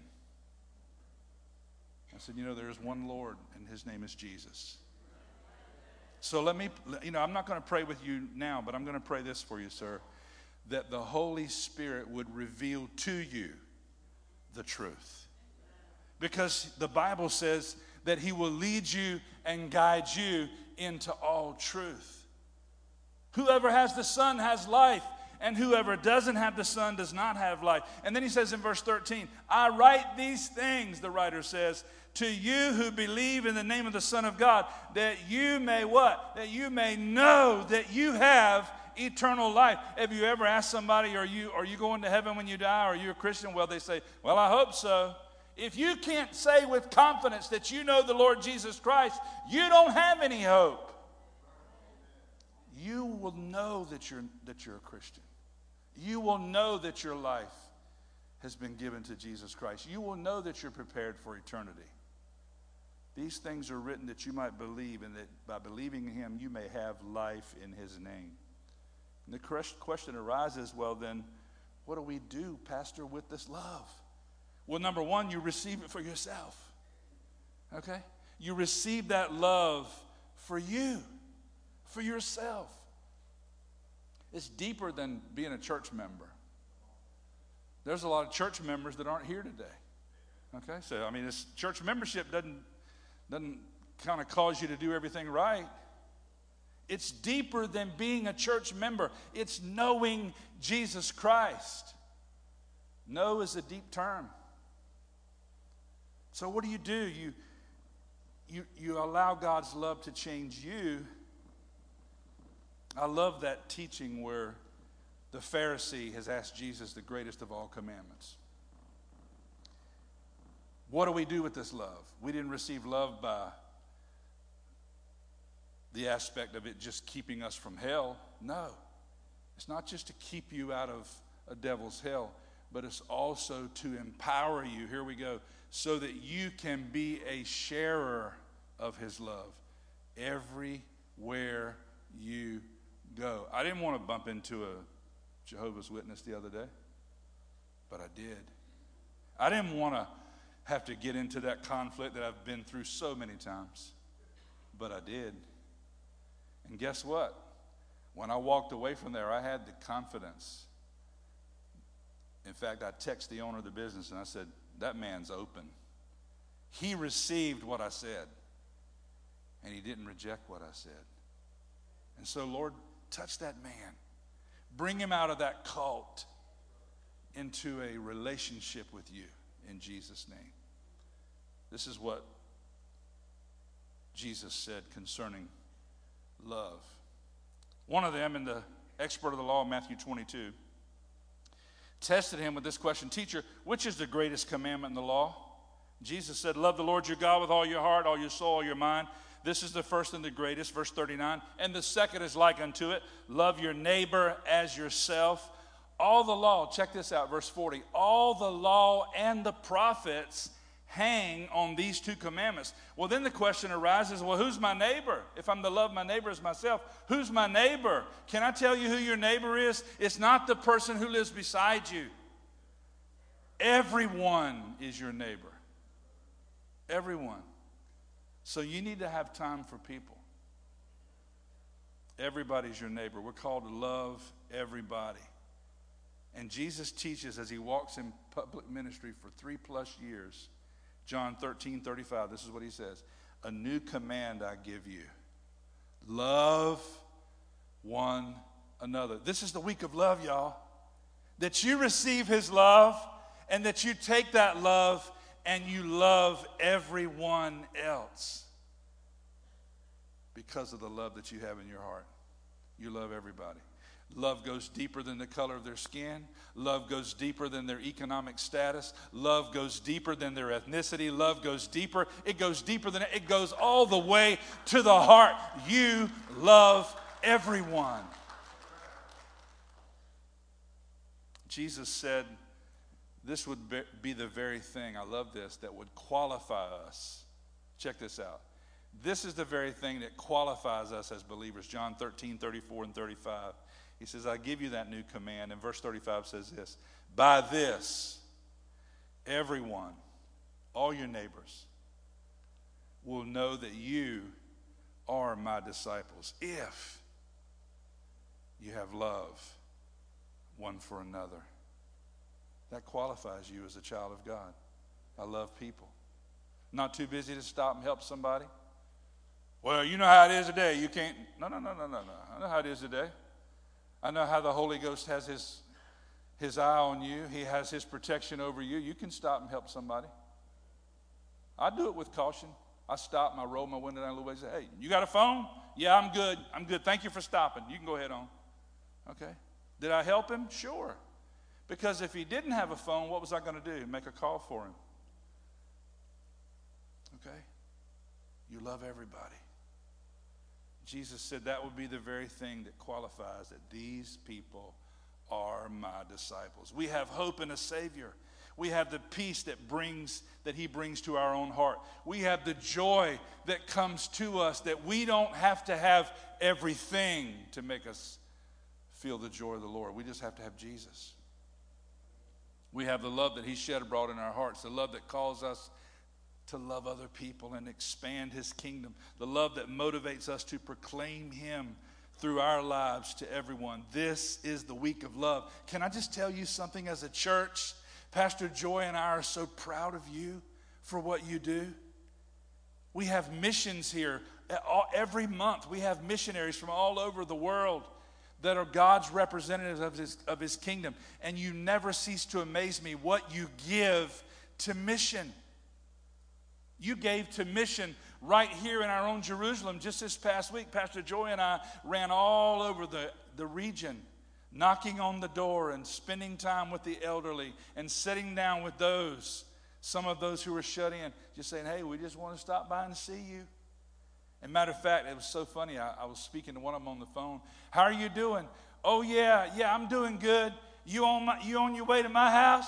I said, you know, there is one Lord, and his name is Jesus. So I'm not going to pray with you now, but I'm going to pray this for you, sir, that the Holy Spirit would reveal to you the truth. Because the Bible says that he will lead you and guide you into all truth. Whoever has the Son has life, and whoever doesn't have the Son does not have life. And then he says in verse 13, I write these things, the writer says, to you who believe in the name of the Son of God, that you may what? That you may know that you have eternal life. Have you ever asked somebody, are you going to heaven when you die? Are you a Christian? Well, they say, well, I hope so. If you can't say with confidence that you know the Lord Jesus Christ, you don't have any hope. You will know that you're a Christian. You will know that your life has been given to Jesus Christ. You will know that you're prepared for eternity. These things are written that you might believe, and that by believing in him, you may have life in his name. And the question arises, well then, what do we do, Pastor, with this love? Well, number one, you receive it for yourself. Okay? You receive that love for you, for yourself. It's deeper than being a church member. There's a lot of church members that aren't here today. Okay? So, this church membership doesn't kind of cause you to do everything right. It's deeper than being a church member. It's knowing Jesus Christ. Know is a deep term. So what do? You allow God's love to change you. I love that teaching where the Pharisee has asked Jesus the greatest of all commandments. What do we do with this love? We didn't receive love by the aspect of it just keeping us from hell. No. It's not just to keep you out of a devil's hell, but it's also to empower you, here we go, so that you can be a sharer of his love everywhere you go. I didn't want to bump into a Jehovah's Witness the other day, but I did. I didn't want to have to get into that conflict that I've been through so many times, but I did. And guess what? When I walked away from there, I had the confidence. In fact, I texted the owner of the business and I said, that man's open. He received what I said, and he didn't reject what I said. And so, Lord, touch that man. Bring him out of that cult into a relationship with you in Jesus' name. This is what Jesus said concerning love. One of them, in the expert of the law, Matthew 22, tested him with this question, Teacher, which is the greatest commandment in the law? Jesus said, love the Lord your God with all your heart, all your soul, all your mind. This is the first and the greatest, verse 39. And the second is like unto it, love your neighbor as yourself. All the law, check this out, verse 40. All the law and the prophets hang on these two commandments. Well, then the question arises, well, who's my neighbor? If I'm to love my neighbor as myself, who's my neighbor? Can I tell you who your neighbor is? It's not the person who lives beside you. Everyone is your neighbor. Everyone. So you need to have time for people. Everybody's your neighbor. We're called to love everybody. And Jesus teaches as he walks in public ministry for 3+ years, John 13:35, this is what he says. A new command I give you. Love one another. This is the week of love, y'all. That you receive his love and that you take that love and you love everyone else because of the love that you have in your heart. You love everybody. Love goes deeper than the color of their skin. Love goes deeper than their economic status. Love goes deeper than their ethnicity. Love goes deeper. It goes deeper than it goes all the way to the heart. You love everyone. Jesus said this would be the very thing, I love this, that would qualify us. Check this out. This is the very thing that qualifies us as believers. John 13, 34 and 35. He says, I give you that new command. And verse 35 says this, by this, everyone, all your neighbors, will know that you are my disciples if you have love one for another. That qualifies you as a child of God. I love people. Not too busy to stop and help somebody. Well, you know how it is today. You can't. No. I know how it is today. I know how the Holy Ghost has his eye on you. He has his protection over you. You can stop and help somebody. I do it with caution. I stop and I roll my window down a little way and say, hey, you got a phone? Yeah, I'm good. I'm good. Thank you for stopping. You can go ahead on. Okay. Did I help him? Sure. Because if he didn't have a phone, what was I going to do? Make a call for him. Okay? You love everybody. Jesus said that would be the very thing that qualifies that these people are my disciples. We have hope in a Savior. We have the peace that he brings to our own heart. We have the joy that comes to us, that we don't have to have everything to make us feel the joy of the Lord. We just have to have Jesus. We have the love that he shed abroad in our hearts, the love that calls us to love other people and expand his kingdom, the love that motivates us to proclaim him through our lives to everyone. This is the week of love. Can I just tell you something as a church? Pastor Joy and I are so proud of you for what you do. We have missions here. Every month we have missionaries from all over the world that are God's representatives of his kingdom. And you never cease to amaze me what you give to mission. You gave to mission right here in our own Jerusalem. Just this past week, Pastor Joy and I ran all over the region, knocking on the door and spending time with the elderly and sitting down with some of those who were shut in, just saying, hey, we just want to stop by and see you. And matter of fact, it was so funny. I was speaking to one of them on the phone. How are you doing? Oh, yeah, I'm doing good. You on your way to my house?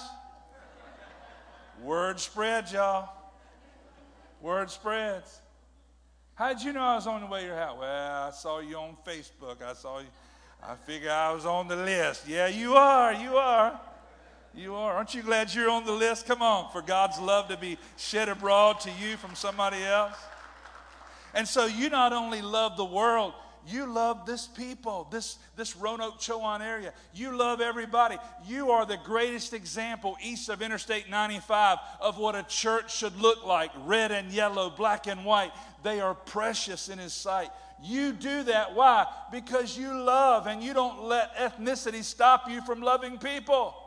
Word spreads, y'all. Word spreads. How'd you know I was on the way to your house? Well, I saw you on Facebook. I figure I was on the list. Yeah, you are. Aren't you glad you're on the list? Come on, for God's love to be shed abroad to you from somebody else. And so you not only love the world, you love this people, this Roanoke Chowan area. You love everybody. You are the greatest example east of Interstate 95 of what a church should look like. Red and yellow, black and white. They are precious in his sight. You do that. Why? Because you love, and you don't let ethnicity stop you from loving people.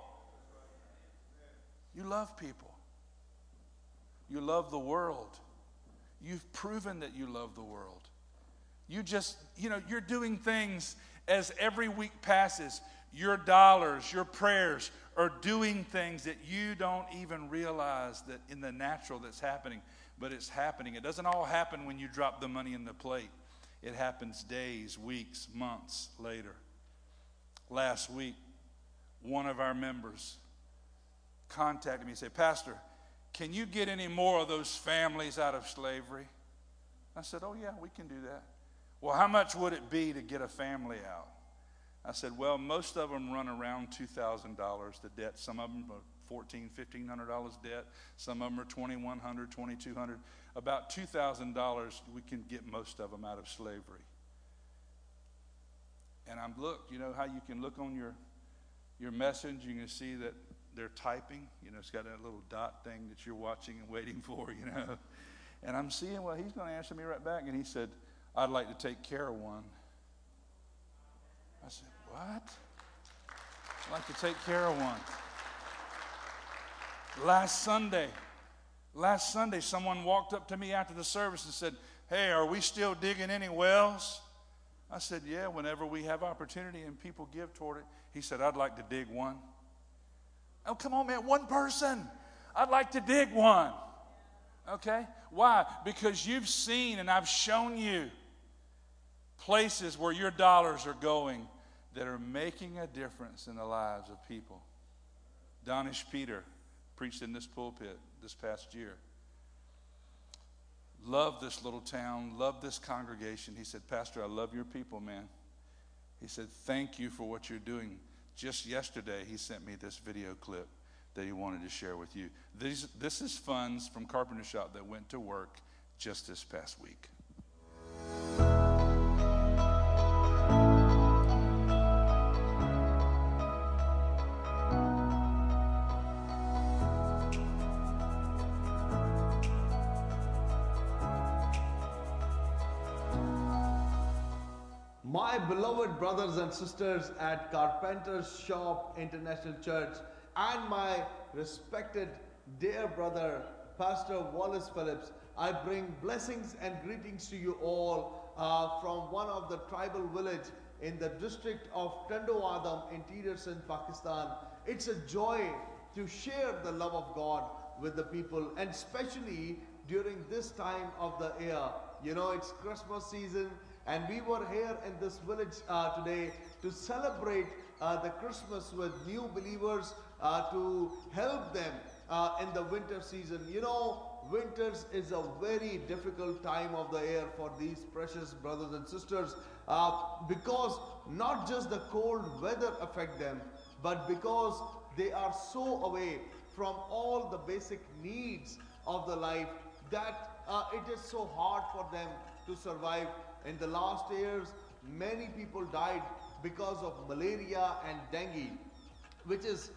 You love people. You love the world. You've proven that you love the world. You're doing things as every week passes. Your dollars, your prayers are doing things that you don't even realize that in the natural that's happening, but it's happening. It doesn't all happen when you drop the money in the plate. It happens days, weeks, months later. Last week, one of our members contacted me and said, Pastor, can you get any more of those families out of slavery? I said, oh yeah, we can do that. Well, how much would it be to get a family out? I said, well, most of them run around $2,000 the debt. Some of them are $1,400, $1,500 debt. Some of them are $2,100, $2,200. About $2,000, we can get most of them out of slavery. And you know how you can look on your message, you can see that they're typing. It's got that little dot thing that you're watching and waiting for, And I'm seeing, well, he's going to answer me right back. And he said, I'd like to take care of one. I said, what? I'd like to take care of one. Last Sunday, someone walked up to me after the service and said, hey, are we still digging any wells? I said, yeah, whenever we have opportunity and people give toward it. He said, I'd like to dig one. Oh, come on, man, one person. I'd like to dig one. Okay? Why? Because you've seen and I've shown you places where your dollars are going that are making a difference in the lives of people. Donish Peter preached in this pulpit this past year. Love this little town, love this congregation. He said, Pastor, I love your people, man. He said, thank you for what you're doing. Just yesterday, he sent me this video clip that he wanted to share with you. This is funds from Carpenter Shop that went to work just this past week. My beloved brothers and sisters at Carpenter's Shop International Church, and my respected dear brother, Pastor Wallace Phillips, I bring blessings and greetings to you all from one of the tribal village in the district of Tando Adam, interior Sindh, Pakistan. It's a joy to share the love of God with the people, and especially during this time of the year. You know, it's Christmas season, and we were here in this village today to celebrate the Christmas with new believers, to help them in the winter season. You know, winters is a very difficult time of the year for these precious brothers and sisters, because not just the cold weather affect them, but because they are so away from all the basic needs of the life that it is so hard for them to survive. In the last years, many people died because of malaria and dengue, which is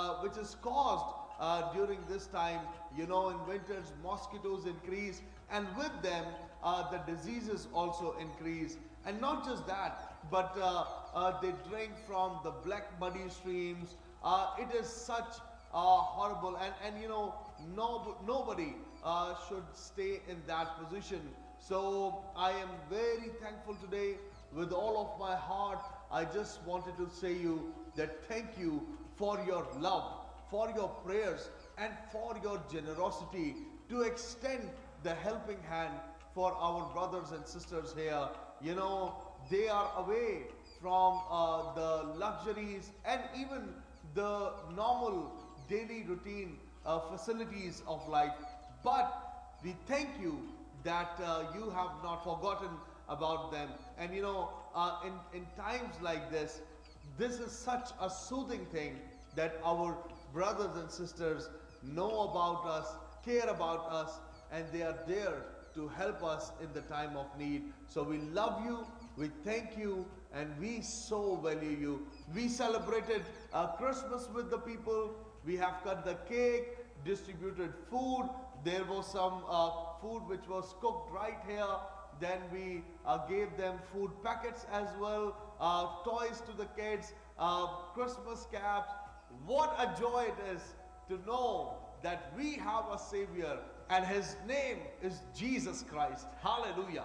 caused during this time. You know, in winters, mosquitoes increase, and with them, the diseases also increase. And not just that, but they drink from the black muddy streams. It is such horrible, and you know, nobody should stay in that position. So I am very thankful today with all of my heart. I just wanted to say you that thank you for your love, for your prayers, and for your generosity to extend the helping hand for our brothers and sisters here. You know, they are away from the luxuries and even the normal daily routine facilities of life. But we thank you that you have not forgotten about them. And you know, in times like this is such a soothing thing that our brothers and sisters know about us, care about us, and they are there to help us in the time of need. So we love you, we thank you, and we so value you. We celebrated Christmas with the people. We have cut the cake, distributed food. There was some food which was cooked right here. Then we gave them food packets as well, toys to the kids, Christmas caps. What a joy it is to know that we have a Savior, and His name is Jesus Christ. Hallelujah.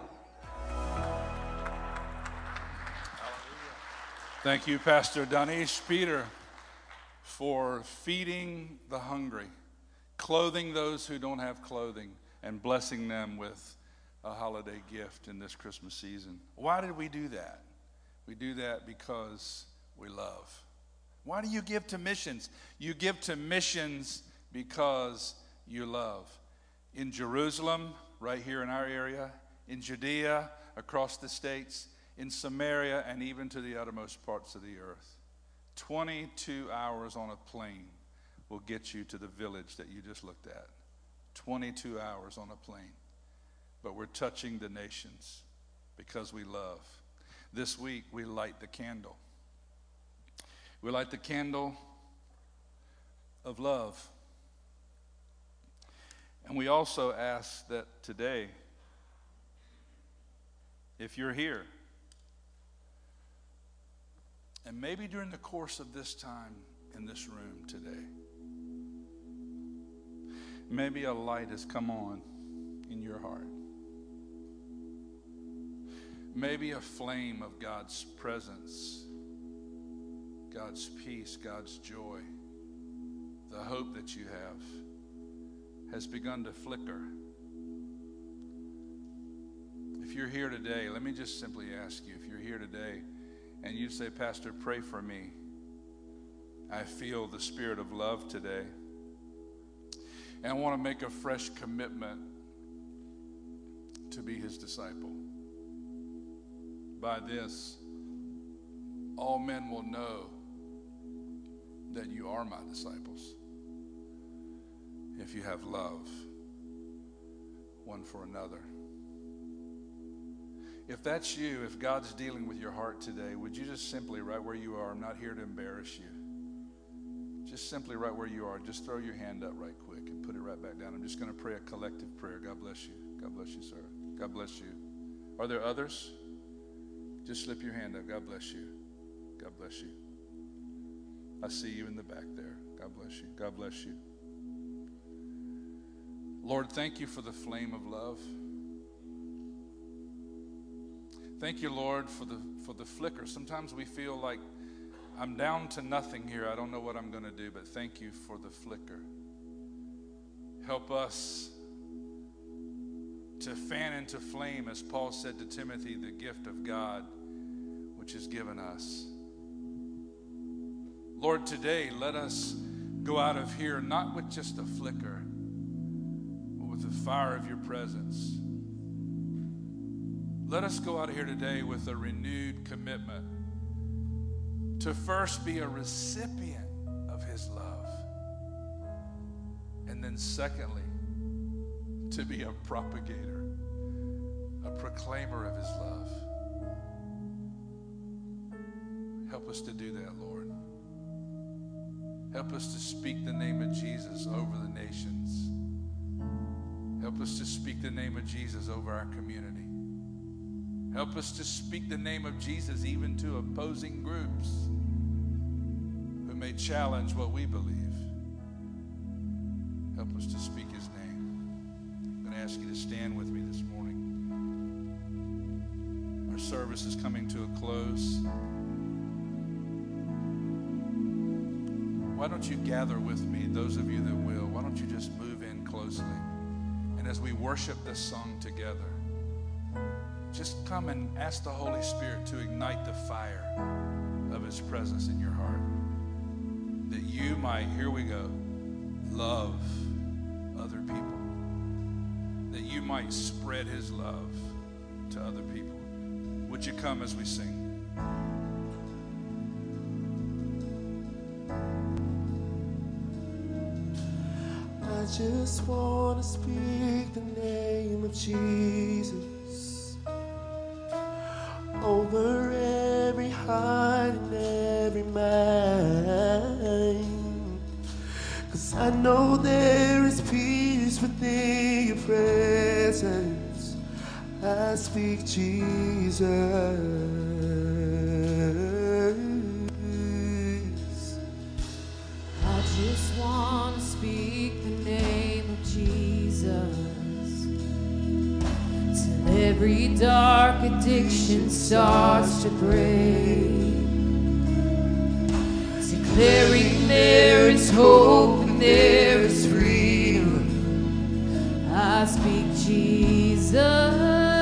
Thank you, Pastor Donish Peter, for feeding the hungry, clothing those who don't have clothing, and blessing them with a holiday gift in this Christmas season. Why did we do that? We do that because we love. Why do you give to missions? You give to missions because you love. In Jerusalem, right here in our area, in Judea, across the states, in Samaria, and even to the uttermost parts of the earth. 22 hours on a plane will get you to the village that you just looked at. 22 hours on a plane. But we're touching the nations because we love. This week, we light the candle. We light the candle of love. And we also ask that today, if you're here, and maybe during the course of this time in this room today, maybe a light has come on in your heart. maybe a flame of God's presence, God's peace, God's joy, the hope that you have has begun to flicker. If you're here today, let me just simply ask you, if you're here today and you say, Pastor, pray for me. I feel the spirit of love today. And I want to make a fresh commitment to be his disciple. By this, all men will know that you are my disciples if you have love one for another. If that's you, if God's dealing with your heart today, would you just simply, right where you are, I'm not here to embarrass you, just simply right where you are, just throw your hand up right quick and put it right back down. I'm just going to pray a collective prayer. God bless you. God bless you, sir. God bless you. Are there others? Just slip your hand up. God bless you. God bless you. I see you in the back there. God bless you. God bless you. Lord, thank you for the flame of love. Thank you, Lord, for the flicker. Sometimes we feel like I'm down to nothing here. I don't know what I'm going to do, but thank you for the flicker. Help us to fan into flame, as Paul said to Timothy, the gift of God which is given us. Lord, today let us go out of here not with just a flicker, but with the fire of your presence. Let us go out of here today with a renewed commitment to first be a recipient of his love, and then secondly, to be a propagator, a proclaimer of his love. Help us to do that, Lord. Help us to speak the name of Jesus over the nations. Help us to speak the name of Jesus over our community. Help us to speak the name of Jesus even to opposing groups who may challenge what we believe. Help us to speak his name. I'm going to ask you to stand with me this morning. Our service is coming to a close. Why don't you gather with me, those of you that will, why don't you just move in closely? And as we worship this song together, just come and ask the Holy Spirit to ignite the fire of his presence in your heart. That you might, here we go, love other people. That you might spread his love to other people. Would you come as we sing? I just want to speak the name of Jesus over every heart and every mind. 'Cause I know there is peace within your presence. I speak Jesus. I just want to speak the name of Jesus till every dark addiction starts to break, declaring there is hope and there is freedom. I speak Jesus.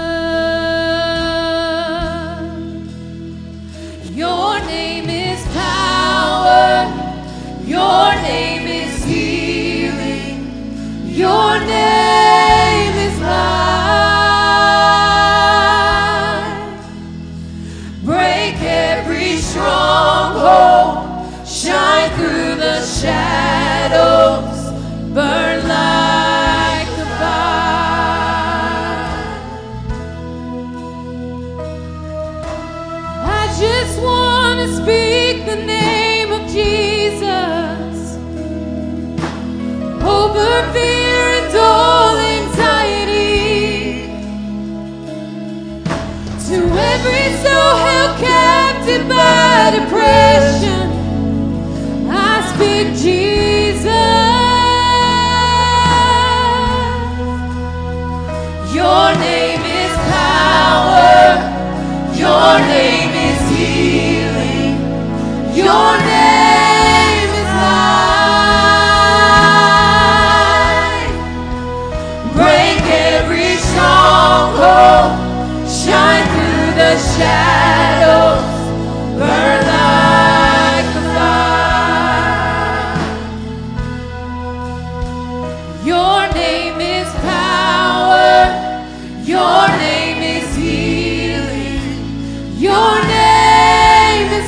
Your name is power. Your name is healing. Your name is life. Break every stronghold. Shine through the shadows. Burn like the fire. shadows burn like a fire. Your name is power. Your name is healing. Your name is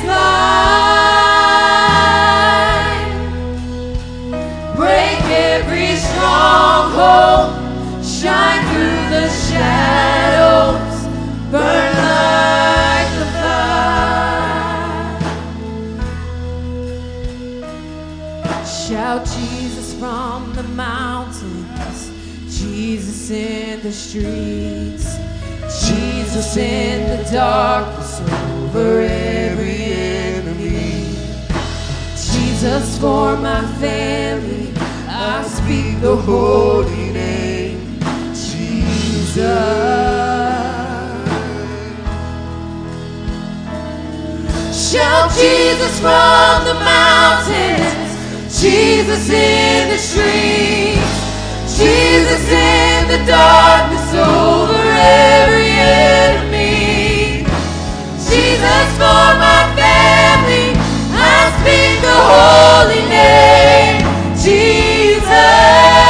life. Break every stronghold. Shine through the shadows. Burn like the fire. Shout Jesus from the mountains. Jesus in the streets. Jesus in the darkness over every enemy. Jesus for my family. I speak the holy name. Jesus. Shout Jesus from the mountains. Jesus in the streets. Jesus in the darkness over every enemy. Jesus for my family. I speak the holy name. Jesus.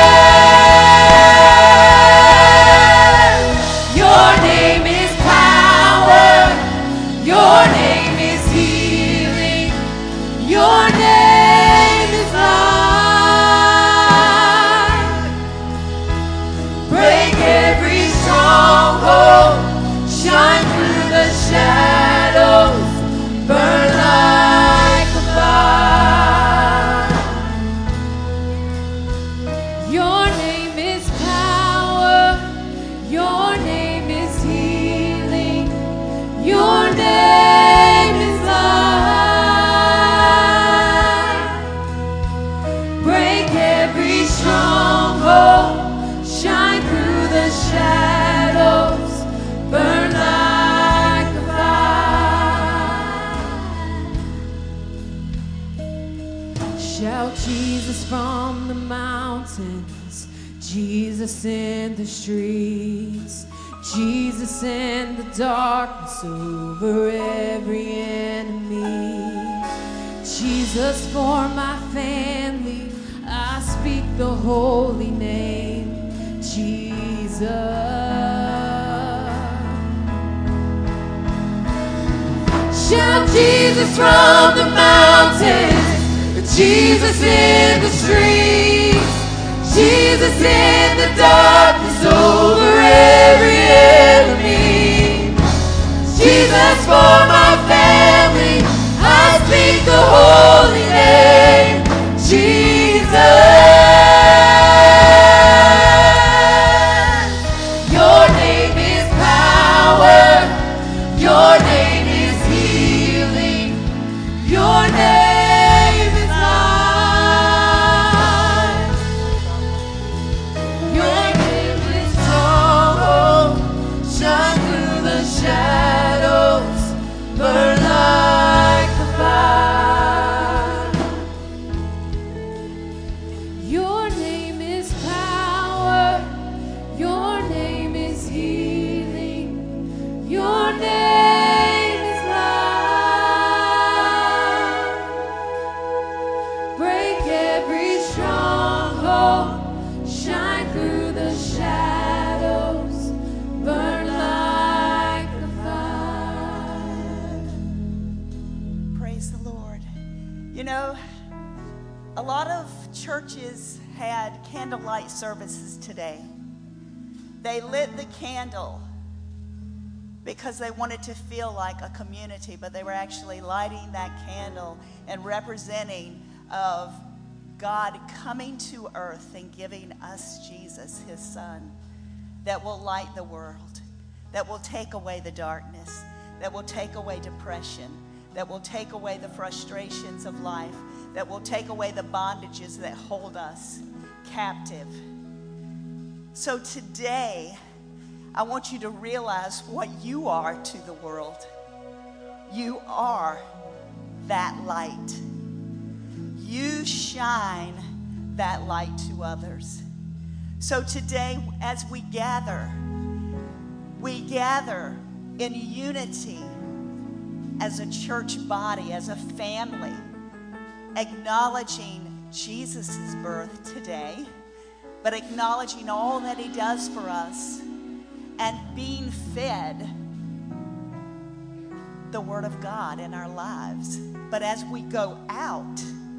Your name is power. Your name is healing. Your name is life. Break every stronghold. Shine through the shadows. Burn like a fire. Your name is power. Your name is healing. Your name is life. Break every stronghold. Shine through the shadows. Burn like a fire. Shout Jesus from the mountains. Jesus in the streets. Jesus in the darkness over every enemy. Jesus for my family. I speak the holy name. Jesus. Shout Jesus from the mountains. Jesus in the streets. Jesus in the darkness over every enemy. Jesus for my family. I speak the holy name. Jesus. Your name is power. Your name is healing. Your name is life. Your name is stronghold. Shine through the shadows. Burn like a fire. Your name is power. Your name is healing. Your name is life. Break every stronghold. Shine through the shadows. Burn like a fire. Praise the Lord. You know, a lot of churches had candlelight services today. They lit the candle because they wanted to feel like a community, but they were actually lighting that candle and representing of God coming to earth and giving us Jesus, his son, that will light the world, that will take away the darkness, that will take away depression, that will take away the frustrations of life, that will take away the bondages that hold us captive. So today, I want you to realize what you are to the world. You are that light. You shine that light to others. So today, as we gather in unity as a church body, as a family, acknowledging Jesus' birth today, but acknowledging all that he does for us and being fed the Word of God in our lives. But as we go out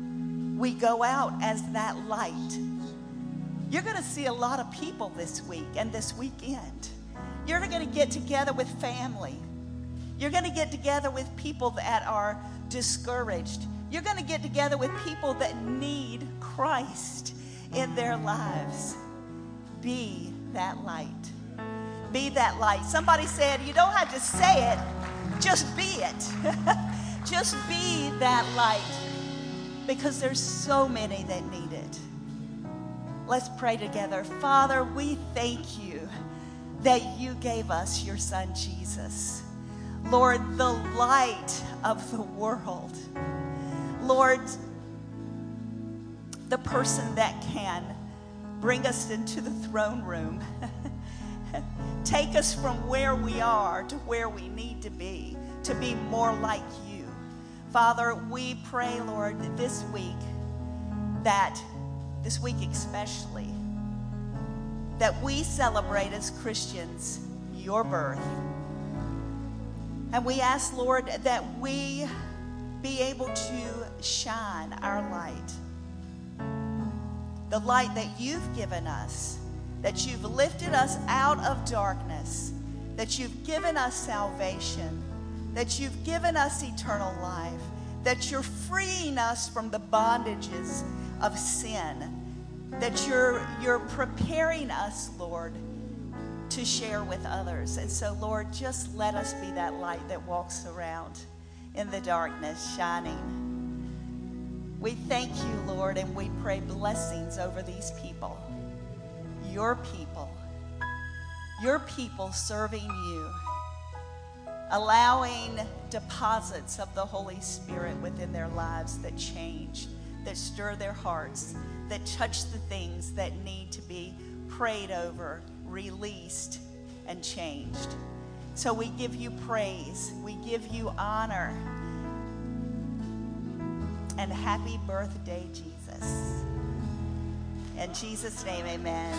as that light. You're going to see a lot of people this week and this weekend. You're going to get together with family. You're going to get together with people that are discouraged. You're going to get together with people that need Christ in their lives. Be that light. Be that light. Somebody said, you don't have to say it, just be it. Just be that light, because there's so many that need it. Let's pray together. Father, we thank you that you gave us your son Jesus. Lord, the light of the world. Lord, the person that can bring us into the throne room. Take us from where we are to where we need to be more like you. Father, we pray, Lord, that this week especially, that we celebrate as Christians your birth. And we ask, Lord, that we be able to shine our light. The light that you've given us, that you've lifted us out of darkness, that you've given us salvation, that you've given us eternal life, that you're freeing us from the bondages of sin, that you're preparing us, Lord, to share with others. And so, Lord, just let us be that light that walks around in the darkness, shining. We thank you, Lord, and we pray blessings over these people, your people serving you, allowing deposits of the Holy Spirit within their lives that change, that stir their hearts, that touch the things that need to be prayed over, released, and changed. So we give you praise, we give you honor, and happy birthday, Jesus. In Jesus' name, amen.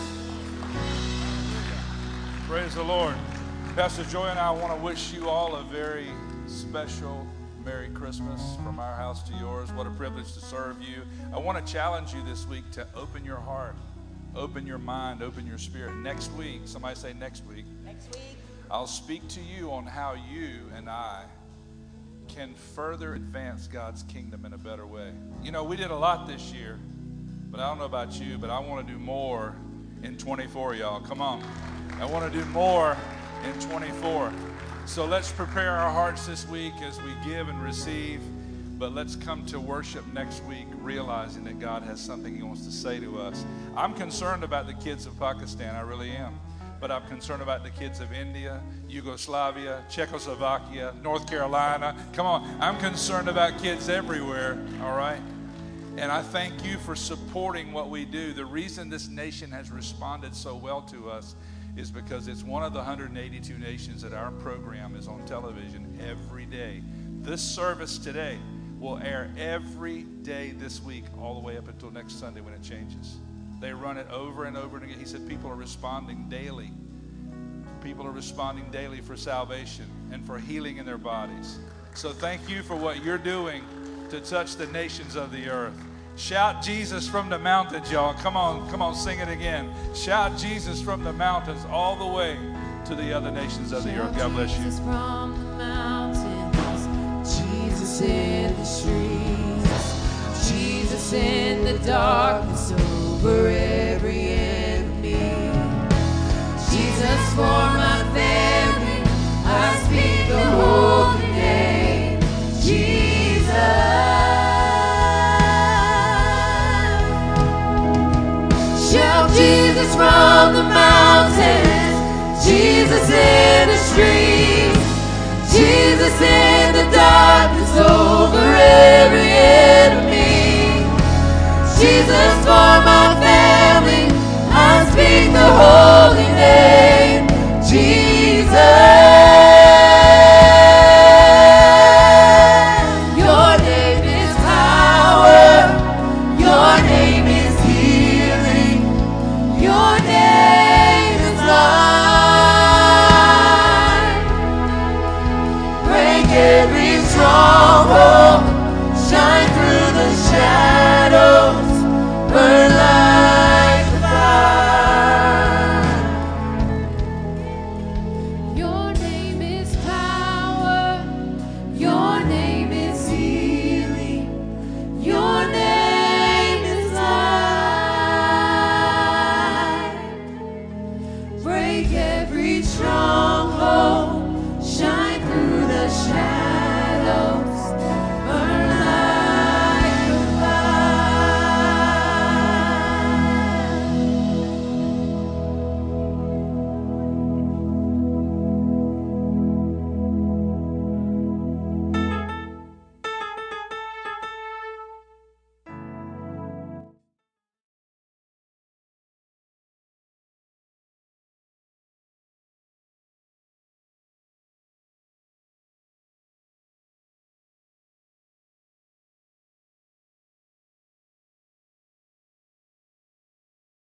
Praise the Lord. Pastor Joy and I want to wish you all a very special Merry Christmas from our house to yours. What a privilege to serve you. I want to challenge you this week to open your heart, open your mind, open your spirit. Next week, somebody say next week. Next week, I'll speak to you on how you and I can further advance God's kingdom in a better way. You know, we did a lot this year, but I don't know about you, but I want to do more in 24, y'all. Come on. I want to do more in 24. So let's prepare our hearts this week as we give and receive, but let's come to worship next week realizing that God has something he wants to say to us. I'm concerned about the kids of Pakistan, I really am. But I'm concerned about the kids of India, Yugoslavia, Czechoslovakia, North Carolina. Come on, I'm concerned about kids everywhere, all right? And I thank you for supporting what we do. The reason this nation has responded so well to us is because it's one of the 182 nations that our program is on television every day. This service today will air every day this week all the way up until next Sunday when it changes. They run it over and over again. He said people are responding daily. People are responding daily for salvation and for healing in their bodies. So thank you for what you're doing to touch the nations of the earth. Shout Jesus from the mountains, y'all. Come on, sing it again. Shout Jesus from the mountains all the way to the other nations of the earth. God bless you. Jesus from the mountains, Jesus in the streets, Jesus in the darkness over every